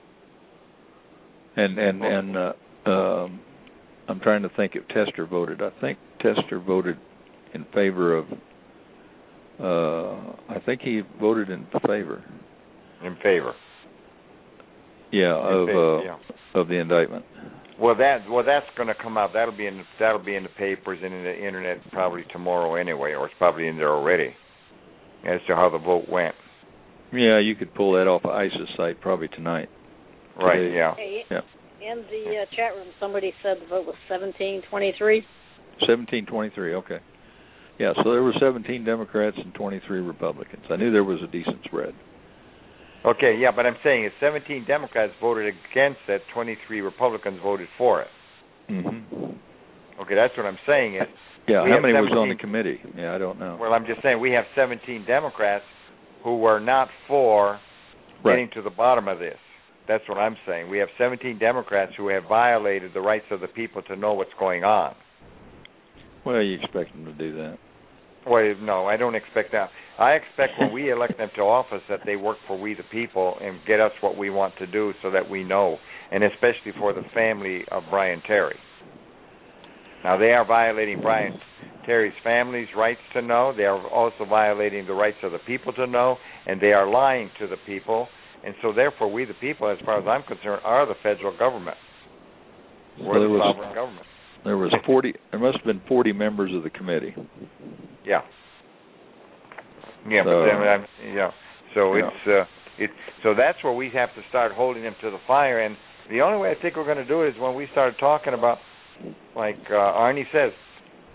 And and oh. and uh, um, I'm trying to think if Tester voted. I think Tester voted in favor of. Uh, I think he voted in favor. In favor. Yeah, in of favor, uh, yeah. of the indictment. Well, that well, that's going to come out. That'll be in that'll be in the papers and in the internet probably tomorrow anyway, or it's probably in there already, as to how the vote went. Yeah, you could pull that off of ISIS site probably tonight. Right. Today. Yeah. Hey, yeah. in the uh, chat room, somebody said the vote was seventeen twenty-three. Seventeen twenty-three. Okay. Yeah, so there were seventeen Democrats and twenty-three Republicans. I knew there was a decent spread. Okay, yeah, but I'm saying if seventeen Democrats voted against it, twenty-three Republicans voted for it. Mm-hmm. Okay, that's what I'm saying is. Yeah, how many was on the seventeen committee? Yeah, I don't know. Well, I'm just saying we have seventeen Democrats who were not for right. getting to the bottom of this. That's what I'm saying. We have seventeen Democrats who have violated the rights of the people to know what's going on. Well, you expect them to do that. Well, no, I don't expect that. I expect when we elect them to office that they work for we the people and get us what we want to do so that we know, and especially for the family of Brian Terry. Now, they are violating Brian Terry's family's rights to know. They are also violating the rights of the people to know, and they are lying to the people. And so, therefore, we the people, as far as I'm concerned, are the federal government. We're so the was, sovereign government. There was forty. There must have been forty members of the committee. Yeah. Yeah, so, but then I'm, yeah. So yeah. it's uh, it. So that's where we have to start holding them to the fire. And the only way I think we're going to do it is when we start talking about, like uh, Arnie says,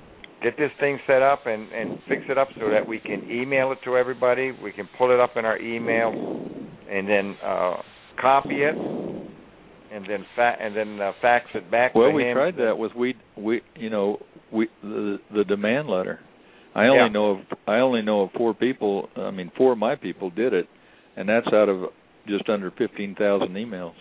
get this thing set up and, and fix it up so that we can email it to everybody. We can pull it up in our email and then uh, copy it and then fa- and then uh, fax it back well, to him. Well, we tried that with we we you know we the the demand letter. I only yeah. know of I only know of four people. I mean, four of my people did it, and that's out of just under fifteen thousand emails.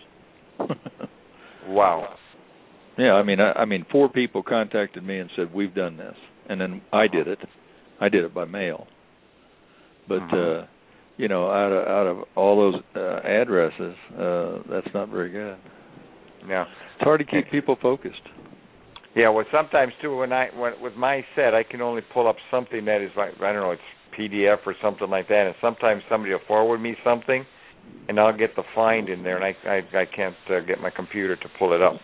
Wow. Yeah, I mean, I, I mean, four people contacted me and said we've done this, and then I did it. I did it by mail. But mm-hmm. uh, you know, out of out of all those uh, addresses, uh, that's not very good. Yeah, it's hard to keep people focused. Yeah, well, sometimes too, when I when, with my set, I can only pull up something that is like I don't know, it's P D F or something like that, and sometimes somebody will forward me something, and I'll get the find in there, and I I, I can't uh, get my computer to pull it up.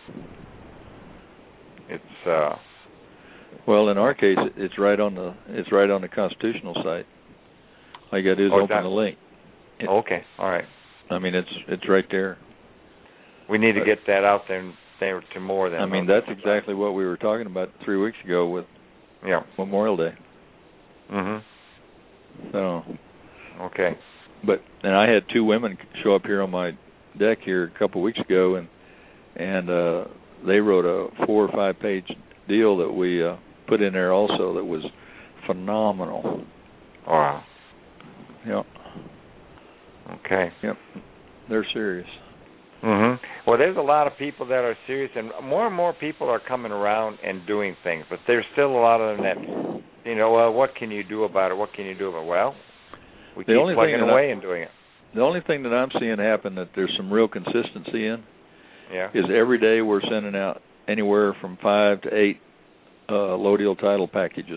It's uh. Well, in our case, it's right on the it's right on the constitutional site. All you got to do is oh, open that, the link. It, okay, all right. I mean, it's it's right there. We need but, to get that out there. There to more than I mean, that's exactly what we were talking about three weeks ago with yeah. Memorial Day. Mhm. So. Okay. But and I had two women show up here on my deck here a couple of weeks ago, and and uh, they wrote a four or five page deal that we uh, put in there also that was phenomenal. Wow. Yep. Okay. Yep. They're serious. Mhm. Well, there's a lot of people that are serious, and more and more people are coming around and doing things. But there's still a lot of them that, you know, well, what can you do about it? What can you do about it? Well, we the keep only plugging thing away I, and doing it. The only thing that I'm seeing happen that there's some real consistency in, yeah, is every day we're sending out anywhere from five to eight uh, low deal title packages.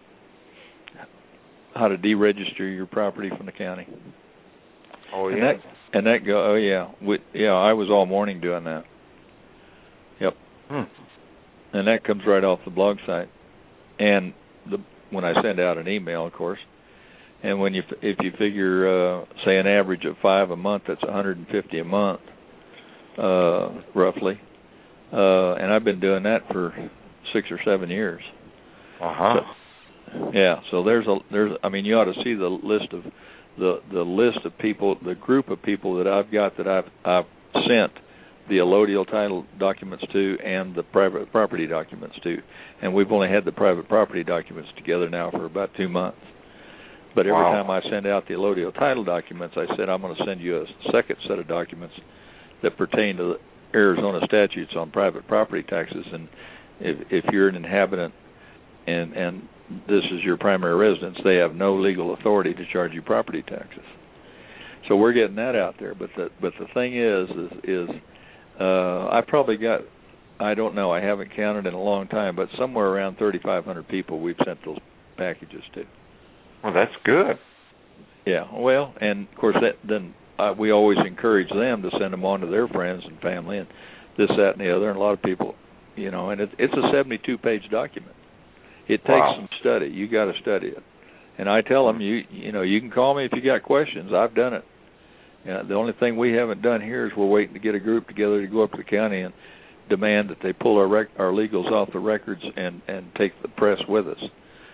How to deregister your property from the county. Oh and yeah. That, and that go. Oh yeah. We, yeah. I was all morning doing that. Yep. Hmm. And that comes right off the blog site. And the when I send out an email, of course. And when you if you figure uh, say an average of five a month, that's one hundred fifty a month, uh, roughly. Uh, and I've been doing that for six or seven years. Uh huh. So, yeah. So there's a there's I mean you ought to see the list of the the list of people, the group of people that I've got that I've I've sent the allodial title documents to and the private property documents to, and we've only had the private property documents together now for about two months. But every wow. time I send out the allodial title documents, I said I'm going to send you a second set of documents that pertain to the Arizona statutes on private property taxes, and if if you're an inhabitant and and this is your primary residence, they have no legal authority to charge you property taxes. So we're getting that out there. But the but the thing is is is uh, I probably got I don't know I haven't counted in a long time, but somewhere around thirty-five hundred people we've sent those packages to. Well, that's good. Yeah. Well, and of course that then uh, we always encourage them to send them on to their friends and family and this, that, and the other. And a lot of people, you know, and it, it's a seventy-two page document. It takes wow. some study. You got to study it. And I tell them, you you know, you can call me if you got questions. I've done it. You know, the only thing we haven't done here is we're waiting to get a group together to go up to the county and demand that they pull our rec- our legals off the records and, and take the press with us.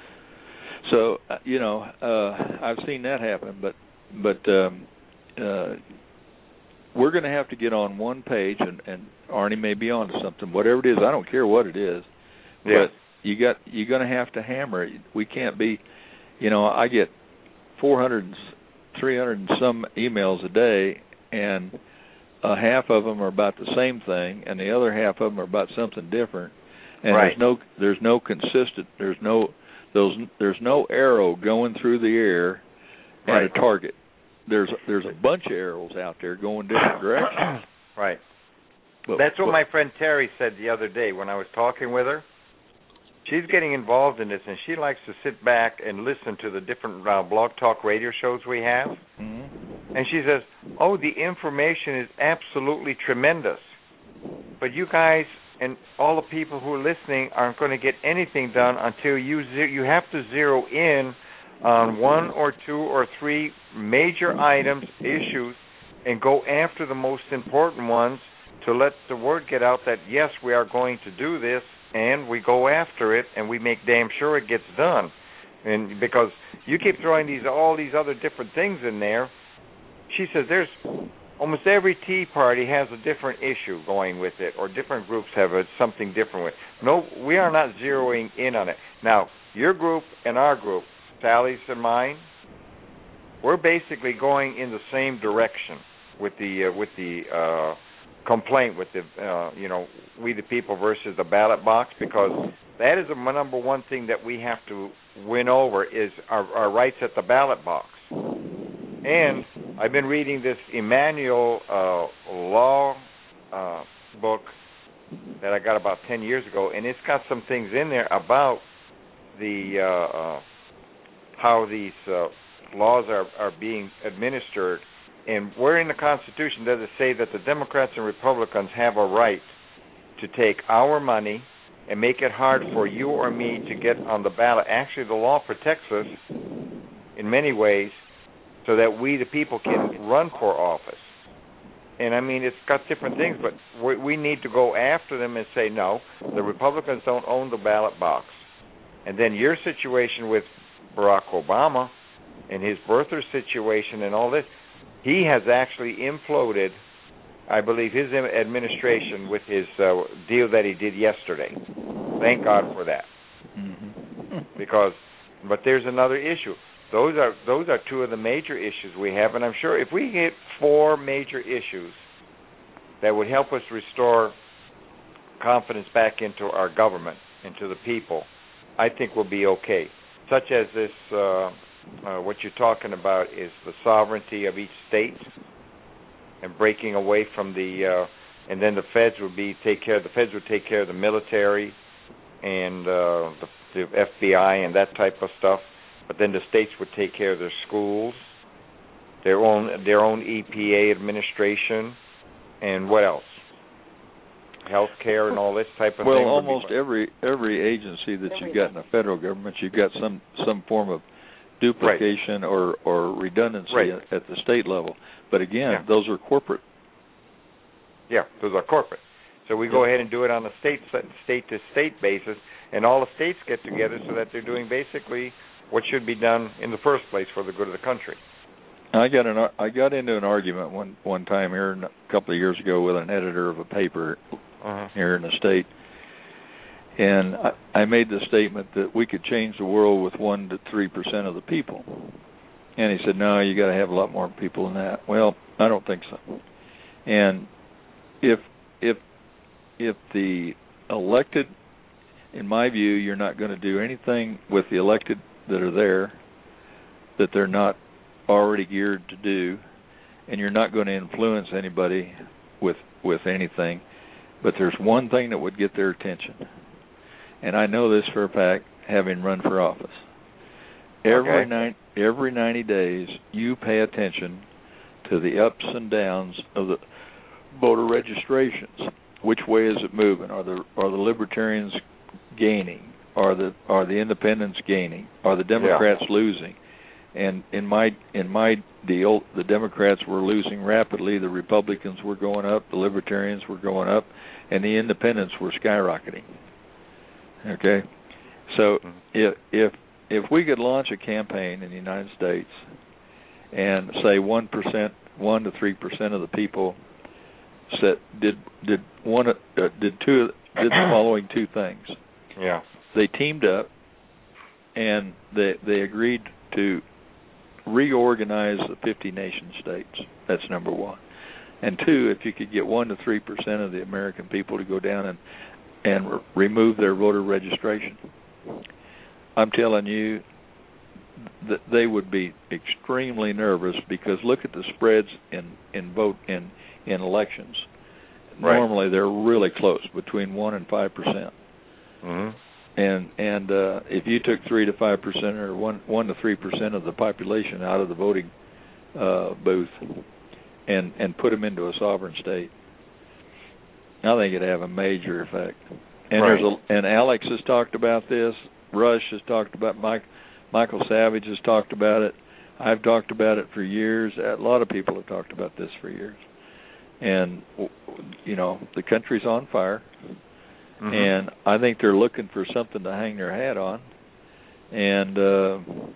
So, uh, you know, uh, I've seen that happen, but but um, uh, we're going to have to get on one page, and, and Arnie may be on to something. Whatever it is, I don't care what it is. Yeah. But you got you're going to have to hammer it. We can't be, you know, I get four hundred, three hundred and some emails a day, and uh, half of them are about the same thing, and the other half of them are about something different. And right. there's no there's no consistent. There's no those there's no arrow going through the air at right. a target. There's there's a bunch of arrows out there going different directions. Right. But, That's what but, my friend Terry said the other day when I was talking with her. She's getting involved in this, and she likes to sit back and listen to the different uh, blog talk radio shows we have. Mm-hmm. And she says, oh, the information is absolutely tremendous. But you guys and all the people who are listening aren't going to get anything done until you ze- you have to zero in on one or two or three major items, issues, and go after the most important ones to let the word get out that, yes, we are going to do this, and we go after it, and we make damn sure it gets done. And because you keep throwing these all these other different things in there, she says there's almost every Tea Party has a different issue going with it, or different groups have a, something different with it. No, we are not zeroing in on it. Now, your group and our group, Sally's and mine, we're basically going in the same direction with the uh, with the uh, complaint with the uh, you know, we the people versus the ballot box, because that is the number one thing that we have to win over is our, our rights at the ballot box. And I've been reading this Emmanuel uh, law uh, book that I got about ten years ago, and it's got some things in there about the uh, uh, how these uh, laws are, are being administered. And where in the Constitution does it say that the Democrats and Republicans have a right to take our money and make it hard for you or me to get on the ballot? Actually, the law protects us in many ways so that we, the people, can run for office. And, I mean, it's got different things, but we, we need to go after them and say, no, the Republicans don't own the ballot box. And then your situation with Barack Obama and his birther situation and all this, he has actually imploded, I believe, his administration with his uh, deal that he did yesterday. Thank God for that. Mm-hmm. Because, but there's another issue. Those are those are two of the major issues we have, and I'm sure if we get four major issues that would help us restore confidence back into our government, into the people, I think we'll be okay. Such as this, uh, uh, what you're talking about is the sovereignty of each state and breaking away from the, uh, and then the feds would be take care. The feds would take care of the military and uh, the, the F B I and that type of stuff. But then the states would take care of their schools, their own their own E P A administration, and what else? Health care and all this type of well, thing. Well, almost every every agency that you've got in the federal government, you've got some, some form of duplication right. or, or redundancy right. at, at the state level. But again, yeah. those are corporate. Yeah, those are corporate. So we go yeah. ahead and do it on a state state to state basis, and all the states get together so that they're doing basically what should be done in the first place for the good of the country. I got an I got into an argument one one time here a couple of years ago with an editor of a paper uh-huh. here in the state, and I, I made the statement that we could change the world with one to three percent of the people, and he said, "No, you got to have a lot more people than that." Well, I don't think so. And if if if the elected, in my view, you're not going to do anything with the elected that are there that they're not already geared to do, and you're not going to influence anybody with with anything. But there's one thing that would get their attention, and I know this for a fact, having run for office. Every okay. night, every ninety days, you pay attention to the ups and downs of the voter registrations. Which way is it moving? Are the are the libertarians gaining? Are the are the independents gaining? Are the Democrats yeah. losing? And in my in my deal, the Democrats were losing rapidly. The Republicans were going up. The Libertarians were going up, and the independents were skyrocketing. Okay, so mm-hmm. if if if we could launch a campaign in the United States and say one percent, one to three percent of the people said did did one uh, did two did the following two things. Yeah. They teamed up, and they they agreed to reorganize the fifty nation states. That's number one. And two, if you could get one to three percent of the American people to go down and and re- remove their voter registration, I'm telling you that they would be extremely nervous, because look at the spreads in in vote in in elections. Right. Normally they're really close, between one and five percent. Mm-hmm. And and uh, if you took three to five percent or one one to three percent of the population out of the voting uh, booth and and put them into a sovereign state, I think it'd have a major effect. And right. there's a, and Alex has talked about this. Rush has talked about Mike. Michael Savage has talked about it. I've talked about it for years. A lot of people have talked about this for years. And you know, the country's on fire. mm-hmm. and I think they're looking for something to hang their hat on. And uh,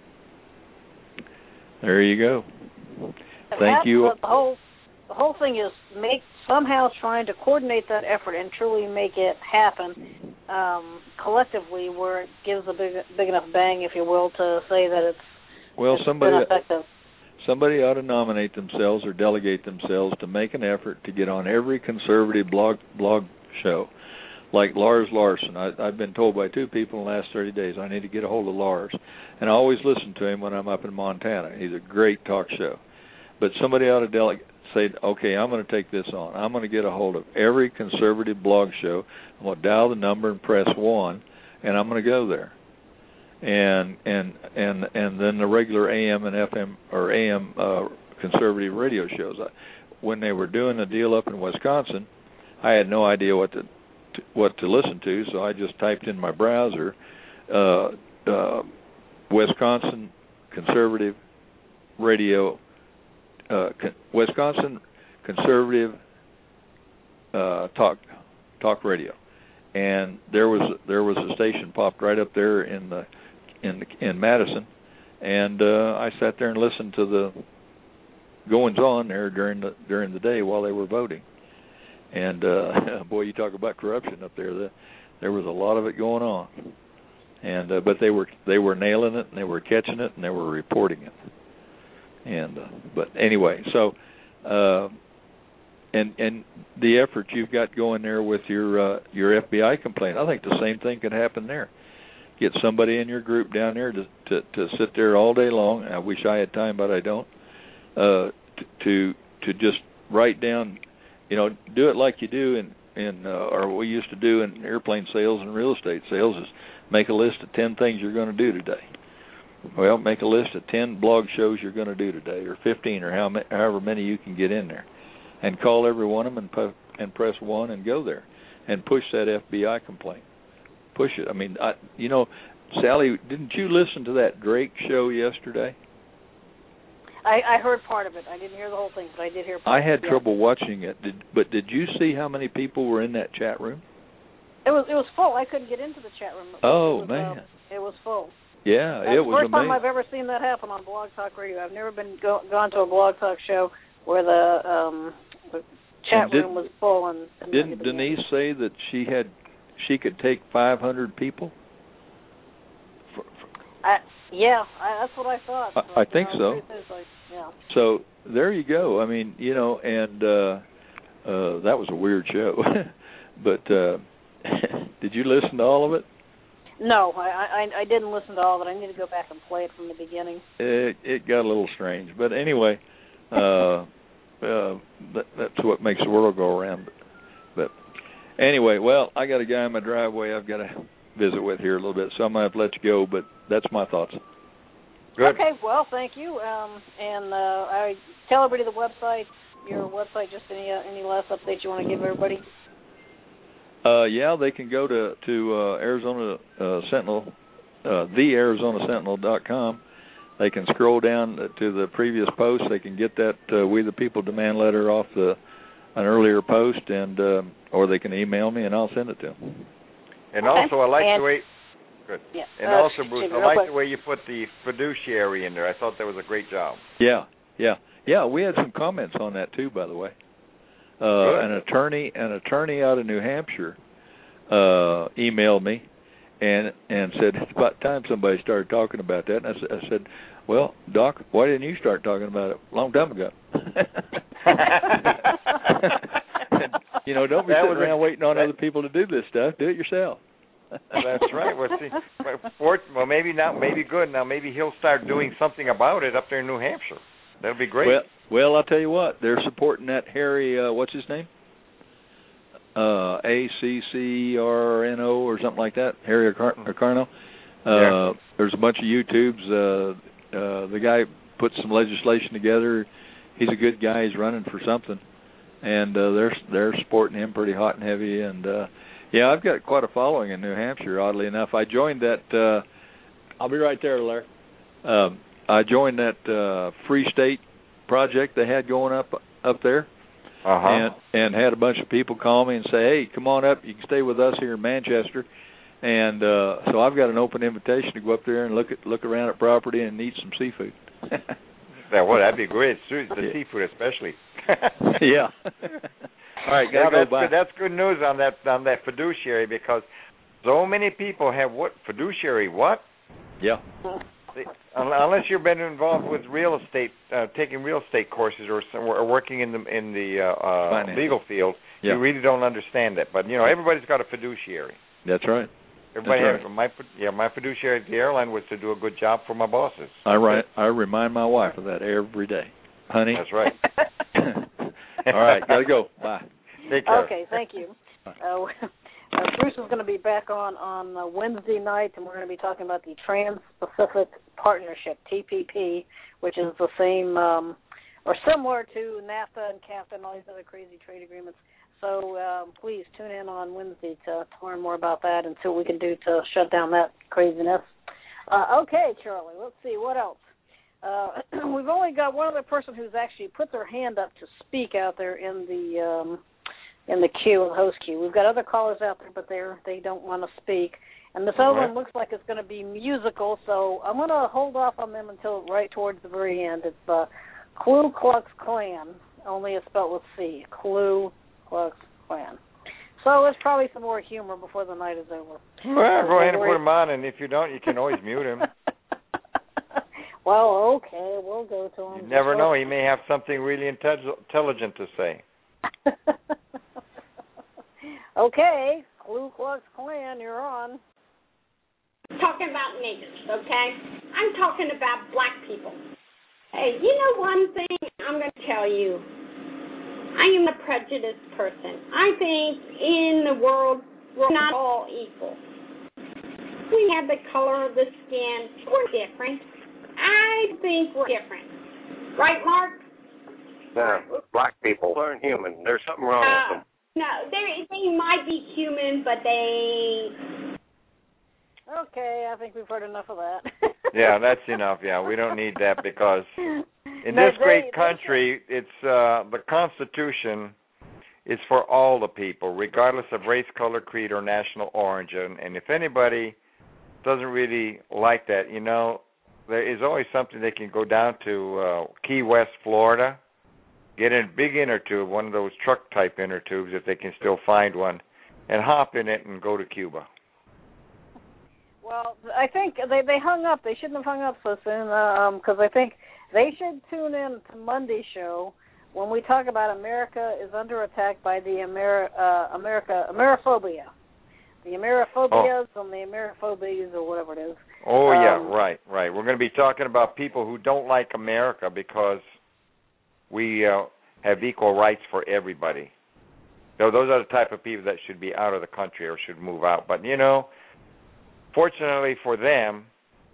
there you go. Thank That's you. The, the whole the whole thing is make somehow trying to coordinate that effort and truly make it happen um, collectively, where it gives a big big enough bang, if you will, to say that it's well it's somebody been effective. Somebody ought to nominate themselves or delegate themselves to make an effort to get on every conservative blog blog show, like Lars Larson. I, I've been told by two people in the last thirty days I need to get a hold of Lars, and I always listen to him when I'm up in Montana. He's a great talk show. But somebody ought to delegate, say, okay, I'm going to take this on. I'm going to get a hold of every conservative blog show. I'm going to dial the number and press one, and I'm going to go there. And and and and then the regular A M and F M or A M uh, conservative radio shows. When they were doing a deal up in Wisconsin, I had no idea what to, to what to listen to, so I just typed in my browser, uh, uh, Wisconsin conservative radio. Uh, con- Wisconsin conservative uh, talk talk radio, and there was there was a station popped right up there in the in the, in Madison, and uh, I sat there and listened to the goings on there during the during the day while they were voting, and uh, boy, you talk about corruption up there. The, there was a lot of it going on, and uh, but they were they were nailing it, and they were catching it, and they were reporting it. And uh, but anyway, so uh, and and the effort you've got going there with your uh, your F B I complaint, I think the same thing could happen there. Get somebody in your group down there to to, to sit there all day long. I wish I had time, but I don't. Uh, to to just write down, you know, do it like you do in in uh, or we used to do in airplane sales and real estate sales is make a list of ten things you're going to do today. Well, make a list of ten blog shows you're going to do today, or fifteen, or how ma- however many you can get in there, and call every one of them and, pu- and press one and go there, and push that F B I complaint. Push it. I mean, I, you know, Sally, didn't you listen to that Drake show yesterday? I, I heard part of it. I didn't hear the whole thing, but I did hear part I had of it. trouble watching it, did, but did you see how many people were in that chat room? It was it was full. I couldn't get into the chat room. It oh, was, man. Uh, it was full. Yeah, That's it was the first amazing. time I've ever seen that happen on Blog Talk Radio. I've never been go, gone to a Blog Talk show where the, um, the chat did, room was full. And, and didn't Denise say that she had she could take five hundred people? For, for, I, yeah, I, that's what I thought. I, but, I think uh, so. Like, yeah. So there you go. I mean, you know, and uh, uh, that was a weird show. But uh, did you listen to all of it? No, I, I I didn't listen to all of it. I need to go back and play it from the beginning. It it got a little strange, but anyway, uh, uh, that, that's what makes the world go around. But, but anyway, well, I got a guy in my driveway I've got to visit with here a little bit, so I'm gonna have to let you go. But that's my thoughts. Good. Okay, well, thank you. Um, and uh, I tell everybody the website, your website. Just any uh, any last updates you want to give everybody. Uh, yeah, they can go to to uh, Arizona uh, Sentinel, uh, the Arizona Sentinel dot com. They can scroll down to the previous post. They can get that uh, We the People demand letter off the an earlier post, and uh, or they can email me and I'll send it to them. And okay. also, I like and, the way. Good. Yeah. And uh, also, Bruce, I like quick. the way you put the fiduciary in there. I thought that was a great job. Yeah, yeah, yeah. We had some comments on that too, by the way. Uh, an attorney, an attorney out of New Hampshire, uh, emailed me and and said it's about time somebody started talking about that. And I, I said, well, Doc, why didn't you start talking about it a long time ago? And, you know, don't be that sitting around a, waiting on that, other people to do this stuff. Do it yourself. That's right. Well, see, well, maybe not. Maybe good. Now, maybe he'll start doing something about it up there in New Hampshire. That'll be great. Well, well, I'll tell you what. They're supporting that Harry. Uh, what's his name? Uh, A C C R N O or something like that. Harry Arcarno. Uh, yeah. There's a bunch of YouTubes. Uh, uh, the guy put some legislation together. He's a good guy. He's running for something, and uh, they're they're supporting him pretty hot and heavy. And uh, yeah, I've got quite a following in New Hampshire. Oddly enough, I joined that. Uh, I'll be right there, Larry. Um, I joined that uh, Free State project they had going up up there, uh-huh. and and had a bunch of people call me and say, "Hey, come on up. You can stay with us here in Manchester." And uh, so I've got an open invitation to go up there and look at look around at property and eat some seafood. Yeah, well, that'd be great. The yeah. seafood, especially. Yeah. All right, gotta yeah, go. that's Bye. good. That's good news on that on that fiduciary, because so many people have what fiduciary what? Yeah. They, unless you've been involved with real estate, uh, taking real estate courses, or, or working in the in the uh, uh, legal field, yeah. you really don't understand that. But you know, everybody's got a fiduciary. That's right. Everybody That's has right. my yeah. My fiduciary at the airline was to do a good job for my bosses. I write. I remind my wife of that every day, honey. That's right. All right, gotta go. Bye. Take care. Okay, thank you. Uh, uh, Bruce is going to be back on on uh, Wednesday night, and we're going to be talking about the Trans-Pacific Partnership (T P P), which is the same um, or similar to NAFTA and CAFTA and all these other crazy trade agreements. So um, please tune in on Wednesday to, to learn more about that and see what we can do to shut down that craziness. Uh, okay, Charlie, let's see, what else? Uh, we've only got one other person who's actually put their hand up to speak out there in the um, in the queue, in the host queue. We've got other callers out there, but they're, they don't want to speak. And this other right. one looks like it's going to be musical, so I'm going to hold off on them until right towards the very end. It's uh, Ku Klux Klan, only it's spelled with C, Ku Klux Klan. So there's probably some more humor before the night is over. Well, go ahead and put him on, and if you don't, you can always mute him. Well, okay, we'll go to him. You never know. He may have something really intelligent to say. Okay, Ku Klux Klan, you're on. I'm talking about niggers, okay? I'm talking about black people. Hey, you know one thing I'm going to tell you? I am a prejudiced person. I think in the world, we're not all equal. We have the color of the skin. We're different. I think we're different. Right, Mark? No, black people aren't human. There's something wrong uh, with them. No, they they might be human, but they... Okay, I think we've heard enough of that. Yeah, that's enough. Yeah, we don't need that, because in no, this they, great country, it's uh, the Constitution is for all the people, regardless of race, color, creed, or national origin. And if anybody doesn't really like that, you know, there is always something they can go down to uh, Key West, Florida, get in a big inner tube, one of those truck-type inner tubes, if they can still find one, and hop in it and go to Cuba. Well, I think they they hung up. They shouldn't have hung up so soon, because um, I think they should tune in to Monday's show when we talk about America is under attack by the Amer- uh, America Ameriphobia, the Ameriphobias oh. and the Ameriphobies, or whatever it is. Oh um, yeah, right, right. We're going to be talking about people who don't like America because we uh, have equal rights for everybody. So those are the type of people that should be out of the country or should move out. But you know, fortunately for them,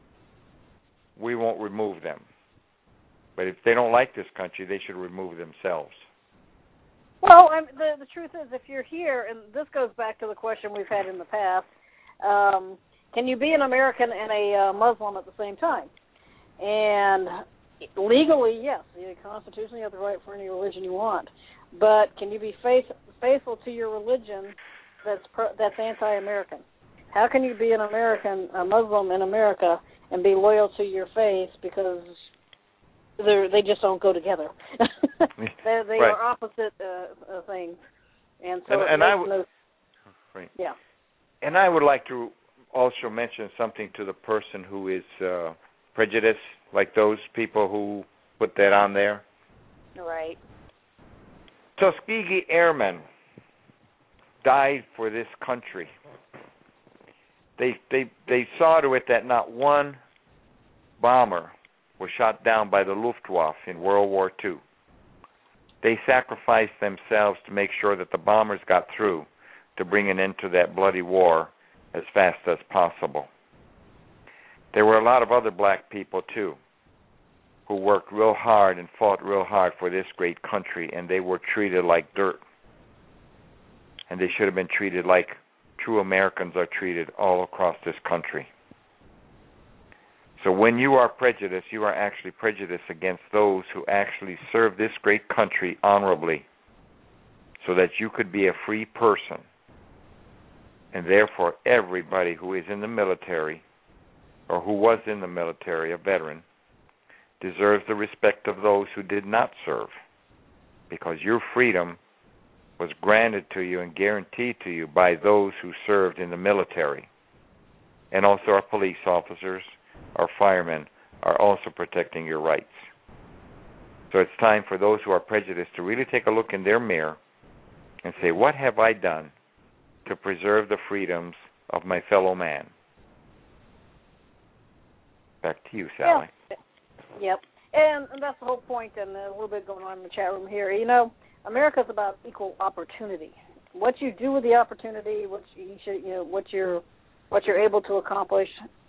we won't remove them. But if they don't like this country, they should remove themselves. Well, I'm, the the truth is, if you're here, and this goes back to the question we've had in the past, um, can you be an American and a uh, Muslim at the same time? And legally, yes, the Constitution, you have the right for any religion you want. But can you be faith, faithful to your religion that's pro, that's anti-American? How can you be an American, a Muslim in America, and be loyal to your faith because they they just don't go together? they they right. are opposite uh, uh, things, and so and, it and makes I would, no, right. yeah. And I would like to also mention something to the person who is uh, prejudiced, like those people who put that on there. Right. Tuskegee Airmen died for this country. They they they saw to it that not one bomber was shot down by the Luftwaffe in World War Two. They sacrificed themselves to make sure that the bombers got through to bring an end to that bloody war as fast as possible. There were a lot of other black people, too, who worked real hard and fought real hard for this great country, and they were treated like dirt. And they should have been treated like true Americans are treated all across this country. So when you are prejudiced, you are actually prejudiced against those who actually serve this great country honorably so that you could be a free person. And therefore, everybody who is in the military or who was in the military, a veteran, deserves the respect of those who did not serve, because your freedom was granted to you and guaranteed to you by those who served in the military. And also our police officers, our firemen are also protecting your rights. So it's time for those who are prejudiced to really take a look in their mirror and say, what have I done to preserve the freedoms of my fellow man? Back to you, Sally. Yeah. Yep. And, and that's the whole point, and a little bit going on in the chat room here. You know, America's about equal opportunity. What you do with the opportunity, what you should, you know, what you're, what you're able to accomplish.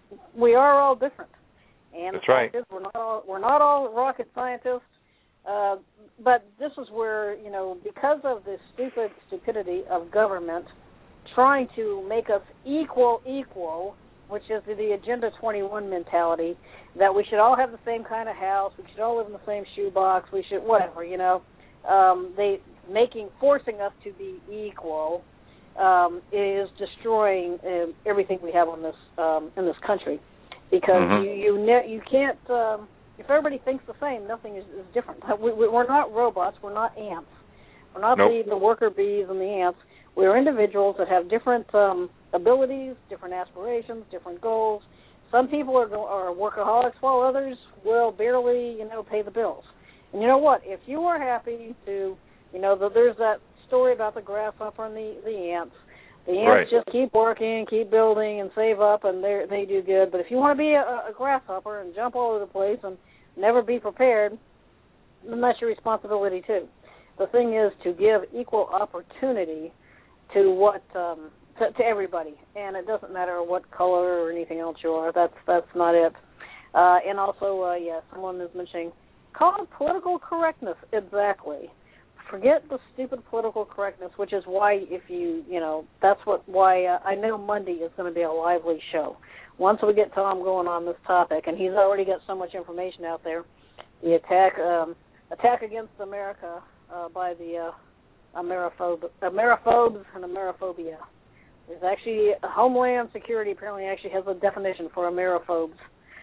We are all different, and that's right. Is, we're not all we're not all rocket scientists. Uh, but this is where, you know, because of the stupid stupidity of government trying to make us equal, equal, which is the Agenda twenty-one mentality, that we should all have the same kind of house, we should all live in the same shoebox, we should whatever, you know. Um, they making forcing us to be equal um, is destroying uh, everything we have on this um, in this country, because mm-hmm. you you ne- you can't. Um, if everybody thinks the same, nothing is, is different. We, we're not robots. We're not ants. We're not nope. the, the worker bees and the ants. We're individuals that have different um, abilities, different aspirations, different goals. Some people are, are workaholics, while others will barely, you know, pay the bills. And you know what? If you are happy to, you know, the, there's that story about the grasshopper and the, the ants. The ants right. just keep working, keep building, and save up, and they they do good. But if you want to be a, a grasshopper and jump all over the place and never be prepared, then that's your responsibility too. The thing is to give equal opportunity to what um, to, to everybody, and it doesn't matter what color or anything else you are. That's that's not it. Uh, and also, uh, yeah, someone is mentioning, call it political correctness. Exactly. Forget the stupid political correctness, which is why if you, you know, that's what why uh, I know Monday is going to be a lively show. Once we get Tom going on this topic, and he's already got so much information out there, the attack um, attack against America uh, by the uh, Ameriphobe, Ameriphobes and Ameriphobia. There's actually Homeland Security apparently actually has a definition for Ameriphobes.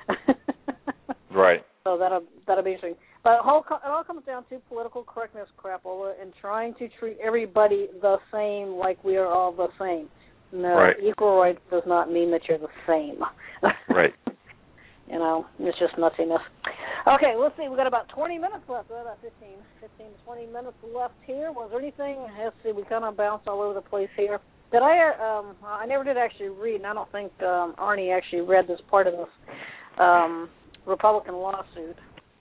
Right. So that'll that'll be interesting. But it all, it all comes down to political correctness, crapola, and trying to treat everybody the same, like we are all the same. No, right. Equal rights does not mean that you're the same. Right. You know, it's just nuttiness. Okay, let's see. We've got about twenty minutes left. Well, about fifteen, fifteen to twenty minutes left here. Was there anything? Let's see. We kind of bounced all over the place here. Did I? Um, I never did actually read, and I don't think um, Arnie actually read this part of this um, Republican lawsuit.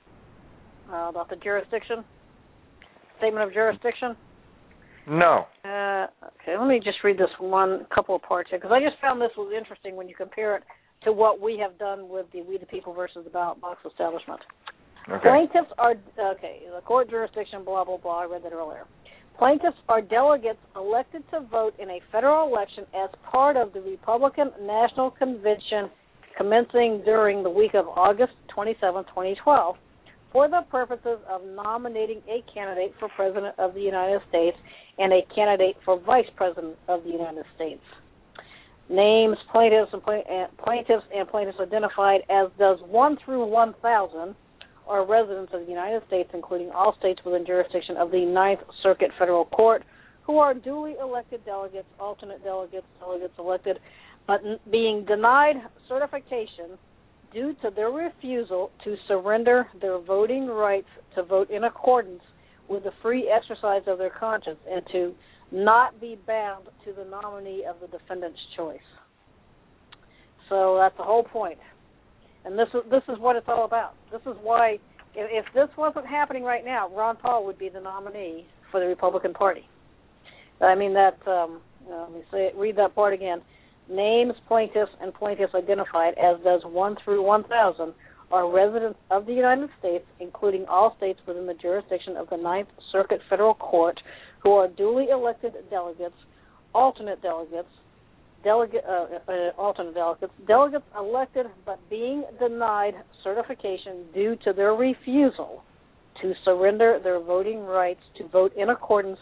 Uh, about the jurisdiction, statement of jurisdiction? No. Uh, okay, let me just read this one couple of parts here, because I just found this was interesting when you compare it to what we have done with the We the People versus the ballot box establishment. Okay. Plaintiffs are, okay, the court jurisdiction, blah, blah, blah, I read that earlier. Plaintiffs are delegates elected to vote in a federal election as part of the Republican National Convention commencing during the week of August twenty-seventh, twenty twelve. For the purposes of nominating a candidate for President of the United States and a candidate for Vice President of the United States. Names, plaintiffs, and plaintiffs and plaintiffs identified as does one through one thousand are residents of the United States, including all states within jurisdiction of the Ninth Circuit Federal Court, who are duly elected delegates, alternate delegates, delegates elected, but being denied certification due to their refusal to surrender their voting rights to vote in accordance with the free exercise of their conscience and to not be bound to the nominee of the defendant's choice. So that's the whole point. And this is this is what it's all about. This is why, if, if this wasn't happening right now, Ron Paul would be the nominee for the Republican Party. I mean that. Um, uh, let me say it, read that part again. Names, plaintiffs, and plaintiffs identified as does one through one thousand are residents of the United States, including all states within the jurisdiction of the Ninth Circuit Federal Court, who are duly elected delegates, alternate delegates, delegate, uh, uh, alternate delegates, delegates elected but being denied certification due to their refusal to surrender their voting rights to vote in accordance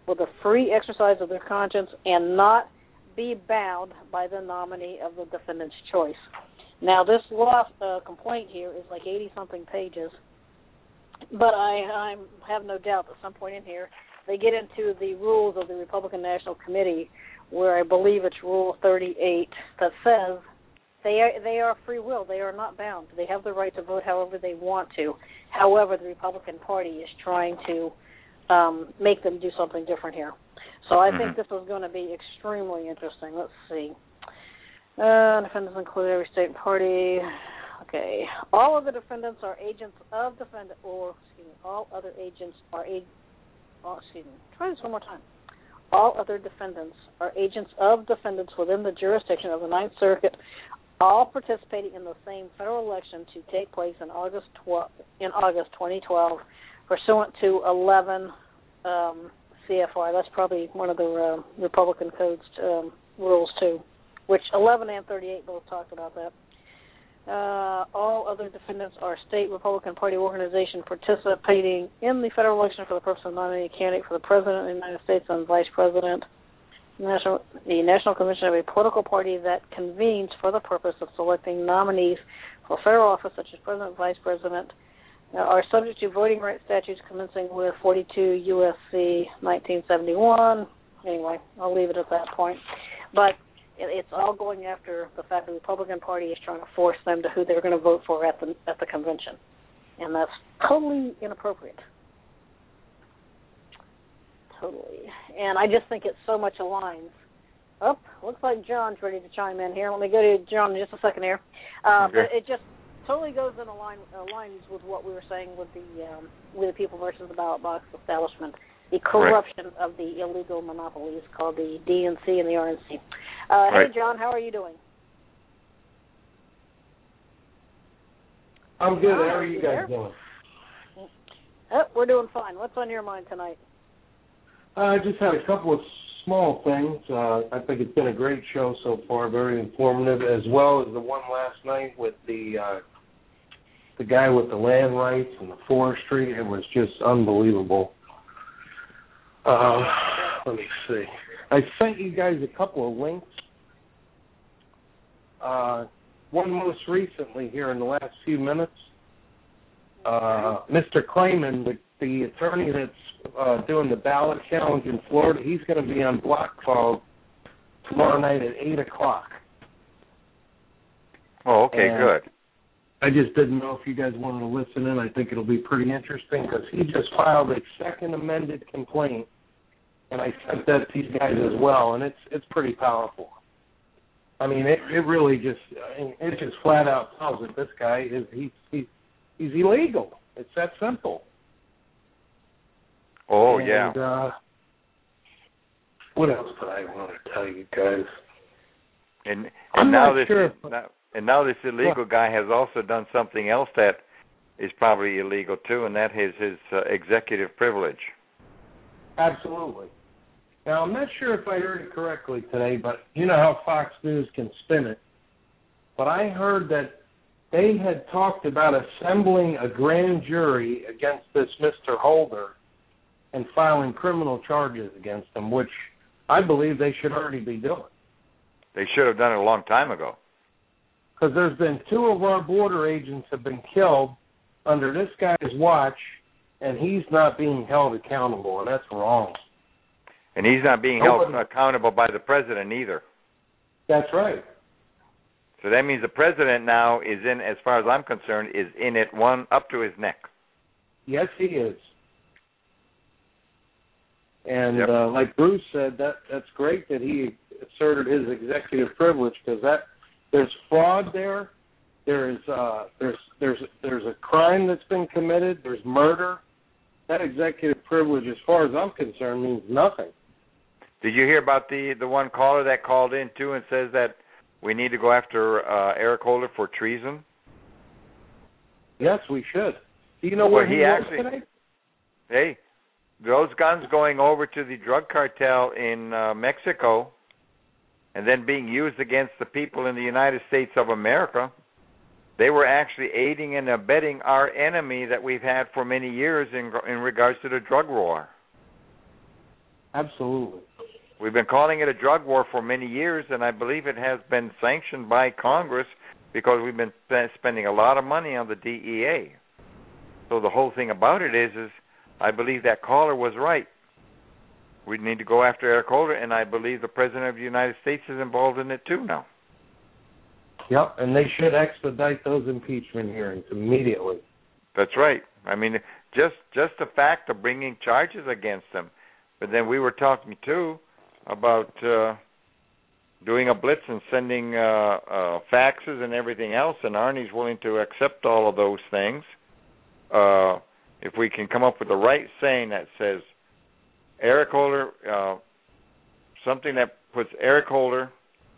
with a free exercise of their conscience and not be bound by the nominee of the defendant's choice. Now, this law uh, complaint here is like eighty-something pages, but I, I have no doubt at some point in here they get into the rules of the Republican National Committee, where I believe it's Rule thirty-eight that says they are, they are free will. They are not bound. They have the right to vote however they want to. However, the Republican Party is trying to um, make them do something different here. So I mm-hmm. think this is going to be extremely interesting. Let's see. Uh, defendants include every state and party. Okay. All of the defendants are agents of defendant, or excuse me, all other agents are agents. Oh, excuse me. Try this one more time. All other defendants are agents of defendants within the jurisdiction of the Ninth Circuit, all participating in the same federal election to take place in August twelfth, in August twenty twelve, pursuant to eleven um, C F R. That's probably one of the uh, Republican Code's um, rules too, which eleven and thirty-eight both talked about that. Uh, all other defendants are state Republican Party organization participating in the federal election for the purpose of nominating a candidate for the President of the United States and Vice President. National, the National Convention of a political party that convenes for the purpose of selecting nominees for federal office, such as President and Vice President, uh, are subject to voting rights statutes commencing with forty-two U S C nineteen seventy-one. Anyway, I'll leave it at that point. But it's all going after the fact that the Republican Party is trying to force them to who they're going to vote for at the at the convention, and that's totally inappropriate. Totally. And I just think it so much aligns. Oh, looks like John's ready to chime in here. Let me go to John in just a second here. Uh, okay. But it just totally goes in align, aligns with what we were saying with the um, with the people versus the ballot box establishment. The corruption right. of the illegal monopolies called the D N C and the R N C. Uh, right. Hey, John, how are you doing? I'm good. How are you guys doing? Oh, we're doing fine. What's on your mind tonight? Uh, I just had a couple of small things. Uh, I think it's been a great show so far, very informative, as well as the one last night with the uh, the guy with the land rights and the forestry. It was just unbelievable. Uh, let me see. I sent you guys a couple of links. Uh, one most recently here in the last few minutes. Uh, Mister Clayman, the, the attorney that's uh, doing the ballot challenge in Florida, he's going to be on Block Fog tomorrow night at eight o'clock. Oh, okay, and good. I just didn't know if you guys wanted to listen in. I think it'll be pretty interesting because he just filed a second amended complaint, and I sent that to you guys as well, and it's it's pretty powerful. I mean, it, it really just it just flat out tells it this guy is he he he's illegal. It's that simple. Oh and, yeah. Uh, what else did I want to tell you guys? And and I'm now not this sure. now, and now this illegal What? guy has also done something else that is probably illegal too, and that is his uh, executive privilege. Absolutely. Now, I'm not sure if I heard it correctly today, but you know how Fox News can spin it. But I heard that they had talked about assembling a grand jury against this Mister Holder and filing criminal charges against him, which I believe they should already be doing. They should have done it a long time ago. Because there's been two of our border agents have been killed under this guy's watch, and he's not being held accountable, and that's wrong. And he's not being Nobody. held accountable by the president either. That's right. So that means the president now is in, as far as I'm concerned, is in it one up to his neck. Yes, he is. And yep. uh, like Bruce said, that that's great that he asserted his executive privilege because that there's fraud there. There's uh, there's there's there's a crime that's been committed. There's murder. That executive privilege, as far as I'm concerned, means nothing. Did you hear about the, the one caller that called in, too, and says that we need to go after uh, Eric Holder for treason? Yes, we should. Do you know well, where he, he was actually, today? Hey, those guns going over to the drug cartel in uh, Mexico and then being used against the people in the United States of America, they were actually aiding and abetting our enemy that we've had for many years in, in regards to the drug war. Absolutely. We've been calling it a drug war for many years, and I believe it has been sanctioned by Congress because we've been sp- spending a lot of money on the D E A. So the whole thing about it is, is I believe that caller was right. We need to go after Eric Holder, and I believe the President of the United States is involved in it too now. Yep, and they should expedite those impeachment hearings immediately. That's right. I mean, just just the fact of bringing charges against them. But then we were talking too about uh, doing a blitz and sending uh, uh, faxes and everything else, and Arnie's willing to accept all of those things. Uh, if we can come up with the right saying that says, Eric Holder, uh, something that puts Eric Holder,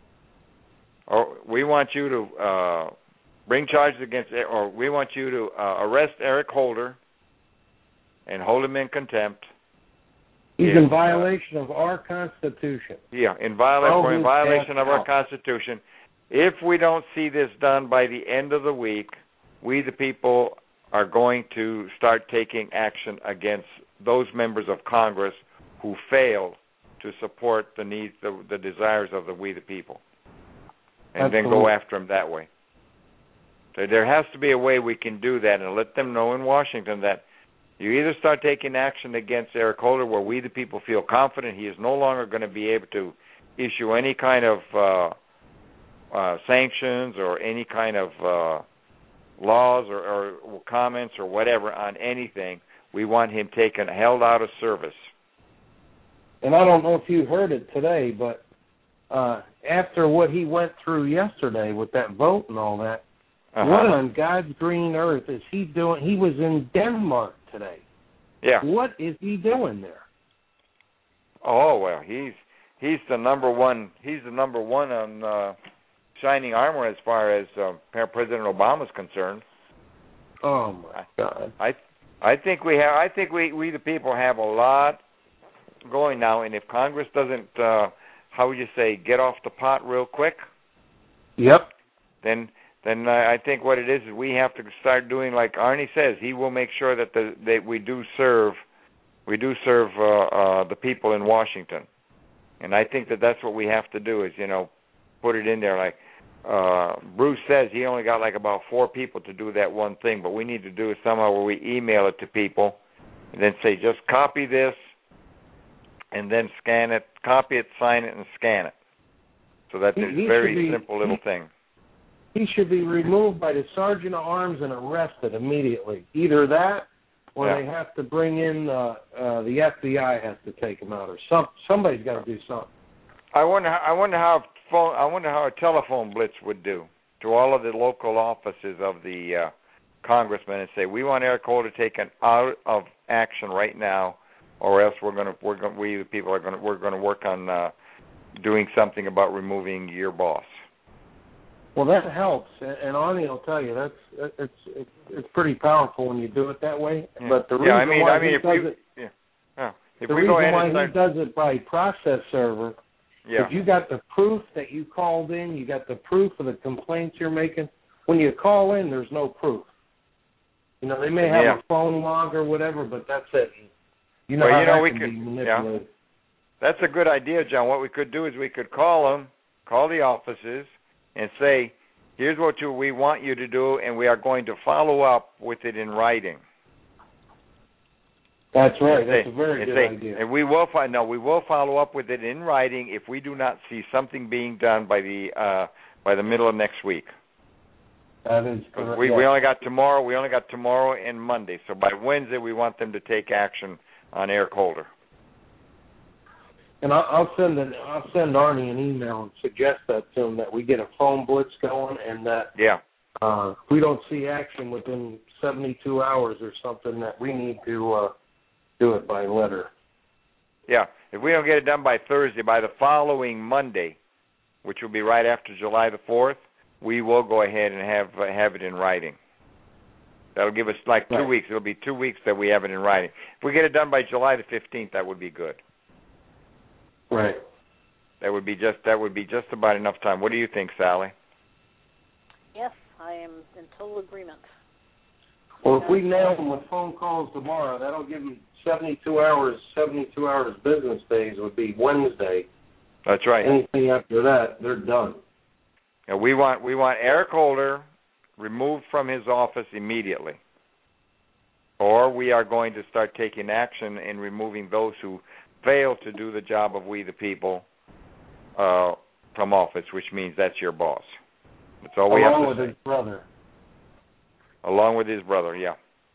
or we want you to uh, bring charges against, or we want you to uh, arrest Eric Holder and hold him in contempt. He's if, in violation of our Constitution. Yeah, in, viola- oh, for in violation of our out. Constitution. If we don't see this done by the end of the week, we the people are going to start taking action against those members of Congress who failed to support the needs, the, the desires of the we the people, and Absolutely. then go after them that way. So there has to be a way we can do that and let them know in Washington that you either start taking action against Eric Holder where we the people feel confident he is no longer going to be able to issue any kind of uh, uh, sanctions or any kind of uh, laws or, or comments or whatever on anything. We want him taken, held out of service. And I don't know if you heard it today, but uh, after what he went through yesterday with that vote and all that, uh-huh. what on God's green earth is he doing? He was in Denmark today. Yeah. What is he doing there? Oh well, he's he's the number one. He's the number one on uh, shining armor as far as uh, President Obama's concerned. Oh my God! I I think we have. I think we we the people have a lot going now, and if Congress doesn't, uh, how would you say, get off the pot real quick? Yep. Then. Then I think what it is is we have to start doing like Arnie says. He will make sure that the that we do serve, we do serve uh, uh, the people in Washington, and I think that that's what we have to do is you know, put it in there like uh, Bruce says. He only got like about four people to do that one thing, but we need to do it somehow where we email it to people, and then say just copy this, and then scan it, copy it, sign it, and scan it, so that there's a very be, simple little he, thing. He should be removed by the Sergeant at Arms and arrested immediately. Either that, or yeah. they have to bring in uh, uh, the F B I has to take him out, or some somebody's got to do something. I wonder. I wonder how phone. I wonder how a telephone blitz would do to all of the local offices of the uh, congressmen and say, we want Eric Holder taken out of action right now, or else we're going to we're going we the people are going to we're going to work on uh, doing something about removing your boss. Well, that helps, and Arnie will tell you that's it's it's, it's pretty powerful when you do it that way. Yeah. But the reason yeah, I mean, why I mean, he if does we, it, yeah, yeah. If the we reason go ahead why and start, he does it by process server, yeah. if you got the proof that you called in, you got the proof of the complaints you're making. When you call in, there's no proof. You know, they may have yeah. a phone log or whatever, but that's it. You know well, how you know, that we can could, be manipulated. Yeah. That's a good idea, John. What we could do is we could call them, call the offices, and say, here's what you, we want you to do, and we are going to follow up with it in writing. That's right. That's say, a very good say, idea. And we will find no, we will follow up with it in writing if we do not see something being done by the uh, by the middle of next week. That is correct. We yes. we only got tomorrow. We only got tomorrow and Monday. So by Wednesday, we want them to take action on Eric Holder. And I'll, I'll send an I'll send Arnie an email and suggest that to him that we get a phone blitz going and that yeah. uh, if we don't see action within seventy-two hours or something, that we need to uh, do it by letter. Yeah. If we don't get it done by Thursday, by the following Monday, which will be right after July the fourth, we will go ahead and have uh, have it in writing. That'll give us like two right. weeks. It'll be two weeks that we have it in writing. If we get it done by July the fifteenth, that would be good. Right. That would be just that would be just about enough time. What do you think, Sally? Yes, I am in total agreement. Well, if we nail them with phone calls tomorrow, that'll give them seventy-two hours, seventy-two hours business days would be Wednesday. That's right. Anything after that, they're done. Yeah, we want we want Eric Holder removed from his office immediately, or we are going to start taking action in removing those who fail to do the job of we the people uh, from office, which means that's your boss. That's all we Along have with to say. his brother. Along with his brother, yeah.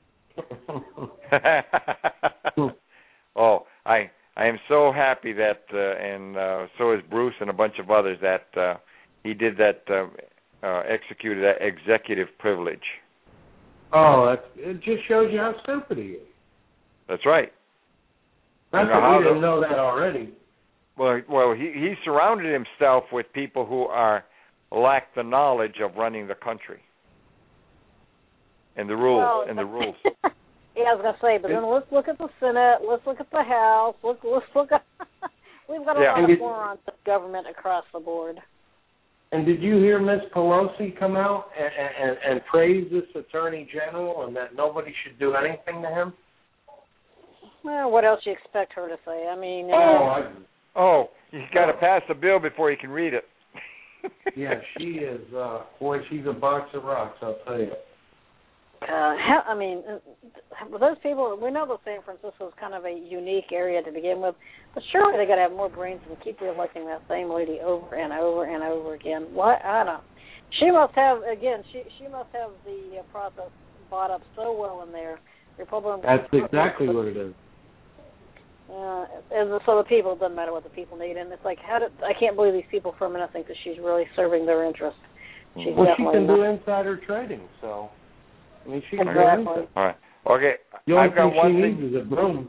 oh, I I am so happy that, uh, and uh, so is Bruce and a bunch of others, that uh, he did that, uh, uh, executed that executive privilege. Oh, that's, it just shows you how stupid he is. That's right. That's You know, what we how didn't the- know that already. Well, well, he he surrounded himself with people who are lack the knowledge of running the country and the rules Well, and the rules. Yeah, I was gonna say, but then let's look at the Senate. Let's look at the House. Look, let's look at. We've got a Yeah. lot And of did- morons in government across the board. And did you hear Miss Pelosi come out and, and, and praise this Attorney General and that nobody should do anything to him? Well, what else do you expect her to say? I mean, uh, Oh, I, Oh, you got to pass the bill before you can read it. yeah, she is. Uh, boy, she's a box of rocks. I'll tell you. Uh, how, I mean, uh, those people, we know that San Francisco is kind of a unique area to begin with, but surely they got to have more brains than keep reelecting that same lady over and over and over again. What? I don't know. She must have, again, she she must have the uh, process bought up so well in there. Republican. That's exactly what it is. Uh, and so the people, it doesn't matter what the people need, and it's like, how did I can't believe these people for a minute think that she's really serving their interests. She's Well, she definitely can not. do insider trading, so I mean, she can do Exactly. anything. All right. Okay. The only I've got thing one she thing. needs is a broom.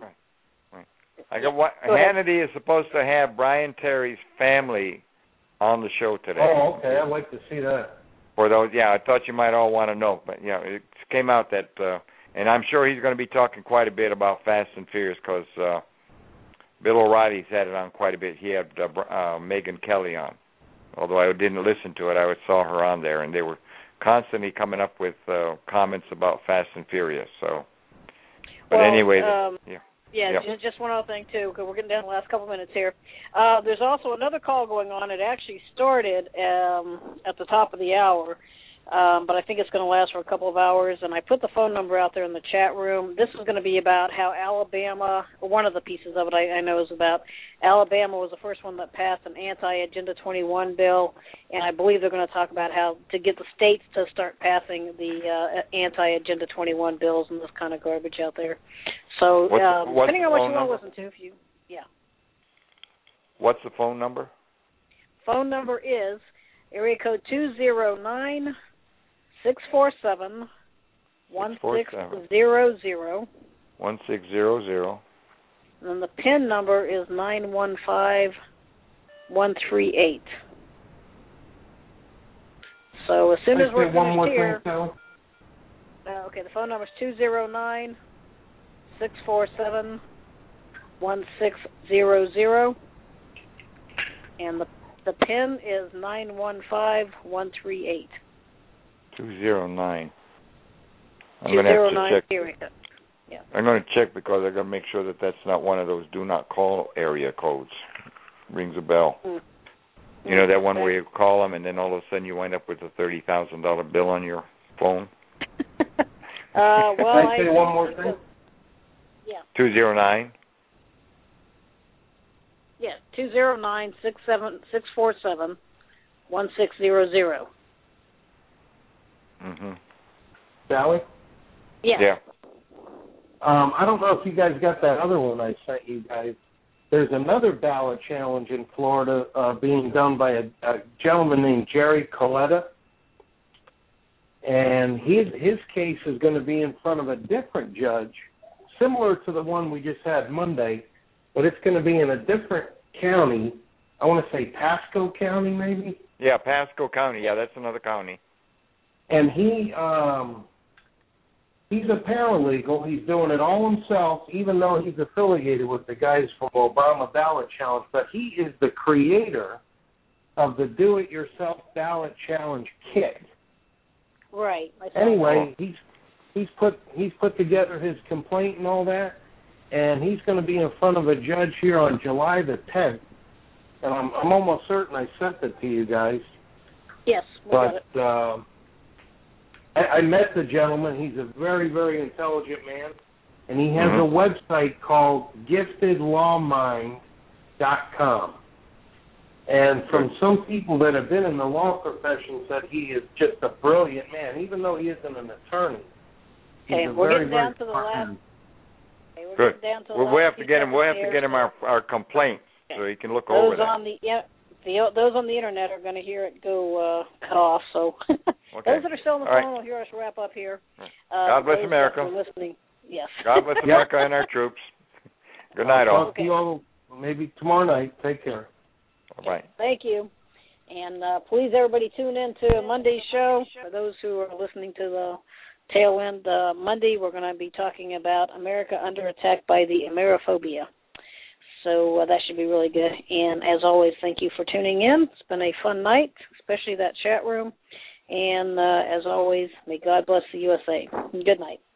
I got one. Go ahead. Hannity is supposed to have Brian Terry's family on the show today. Oh, okay. I'd like to see that. For those, yeah, I thought you might all want to know, but yeah, it came out that, uh, and I'm sure he's going to be talking quite a bit about Fast and Furious because uh, Bill O'Reilly's had it on quite a bit. He had uh, uh, Megyn Kelly on, although I didn't listen to it. I saw her on there, and they were constantly coming up with uh, comments about Fast and Furious. So, but Well, anyway, um, yeah. Yeah, Yep. just, just one other thing, too, because we're getting down to the last couple minutes here. Uh, there's also another call going on. It actually started um, at the top of the hour, um, but I think it's going to last for a couple of hours, and I put the phone number out there in the chat room. This is going to be about how Alabama, or one of the pieces of it I, I know is about, Alabama was the first one that passed an anti-Agenda twenty-one bill, and I believe they're going to talk about how to get the states to start passing the uh, anti-Agenda twenty-one bills and this kind of garbage out there. So, What's- um, what's depending the on what phone you want number? to listen to, if you, yeah. What's the phone number? Phone number is area code two zero nine, six four seven, one six zero zero. one six zero zero. And then the PIN number is nine one five, one three eight. So as soon as Let's we're say one finished more here, thing, Sally. uh, okay, the phone number is two zero nine, six four seven, one six zero zero. And the the PIN is nine one five, one three eight. two zero nine. I'm Two going to zero have to nine check. area code. Yeah. I'm going to check because I got to make sure that that's not one of those do not call area codes. Rings a bell. Mm. You know that one where you call them and then all of a sudden you wind up with a thirty thousand dollar bill on your phone. uh, well, Can I I say one more thing? Yeah. Two zero nine. Yeah. Two zero nine six seven six four seven one six zero zero. Mhm. Sally? Yeah. Yeah. Um, I don't know if you guys got that other one I sent you guys. There's another ballot challenge in Florida uh, being done by a, a gentleman named Jerry Coletta. And his his case is going to be in front of a different judge, similar to the one we just had Monday, but it's going to be in a different county. I want to say Pasco County, maybe. Yeah, Pasco County. Yeah, that's another county. And he um, he's a paralegal. He's doing it all himself, even though he's affiliated with the guys from Obama Ballot Challenge. But he is the creator of the Do-It-Yourself Ballot Challenge kit. Right. I saw Anyway, he's he's put he's put together his complaint and all that, and he's going to be in front of a judge here on July the tenth. And I'm, I'm almost certain I sent it to you guys. Yes, we got it. But uh, I, I met the gentleman. He's a very, very intelligent man, and he has mm-hmm. a website called gifted law mind dot com. And from some people that have been in the law profession said he is just a brilliant man, even though he isn't an attorney. He's okay, a we're very, getting down to the last. Okay, we're Good. Down to the well, last we have to get him. We have to get him our our complaints okay. so he can look those over that. on the yeah, the those on the internet are going to hear it go uh, cut off. So okay. those that are still on the All phone right. will hear us wrap up here. Uh, God bless America. Listening. Yes. God bless America and our troops. Good night, I'll all. talk to you all maybe tomorrow night. Take care. Bye. Thank you. And uh, please, everybody, tune in to Monday's show. For those who are listening to the tail end, uh, Monday we're going to be talking about America under attack by the Amerophobia. So uh, that should be really good. And as always, thank you for tuning in. It's been a fun night, especially that chat room. And uh, as always, may God bless the U S A. Good night.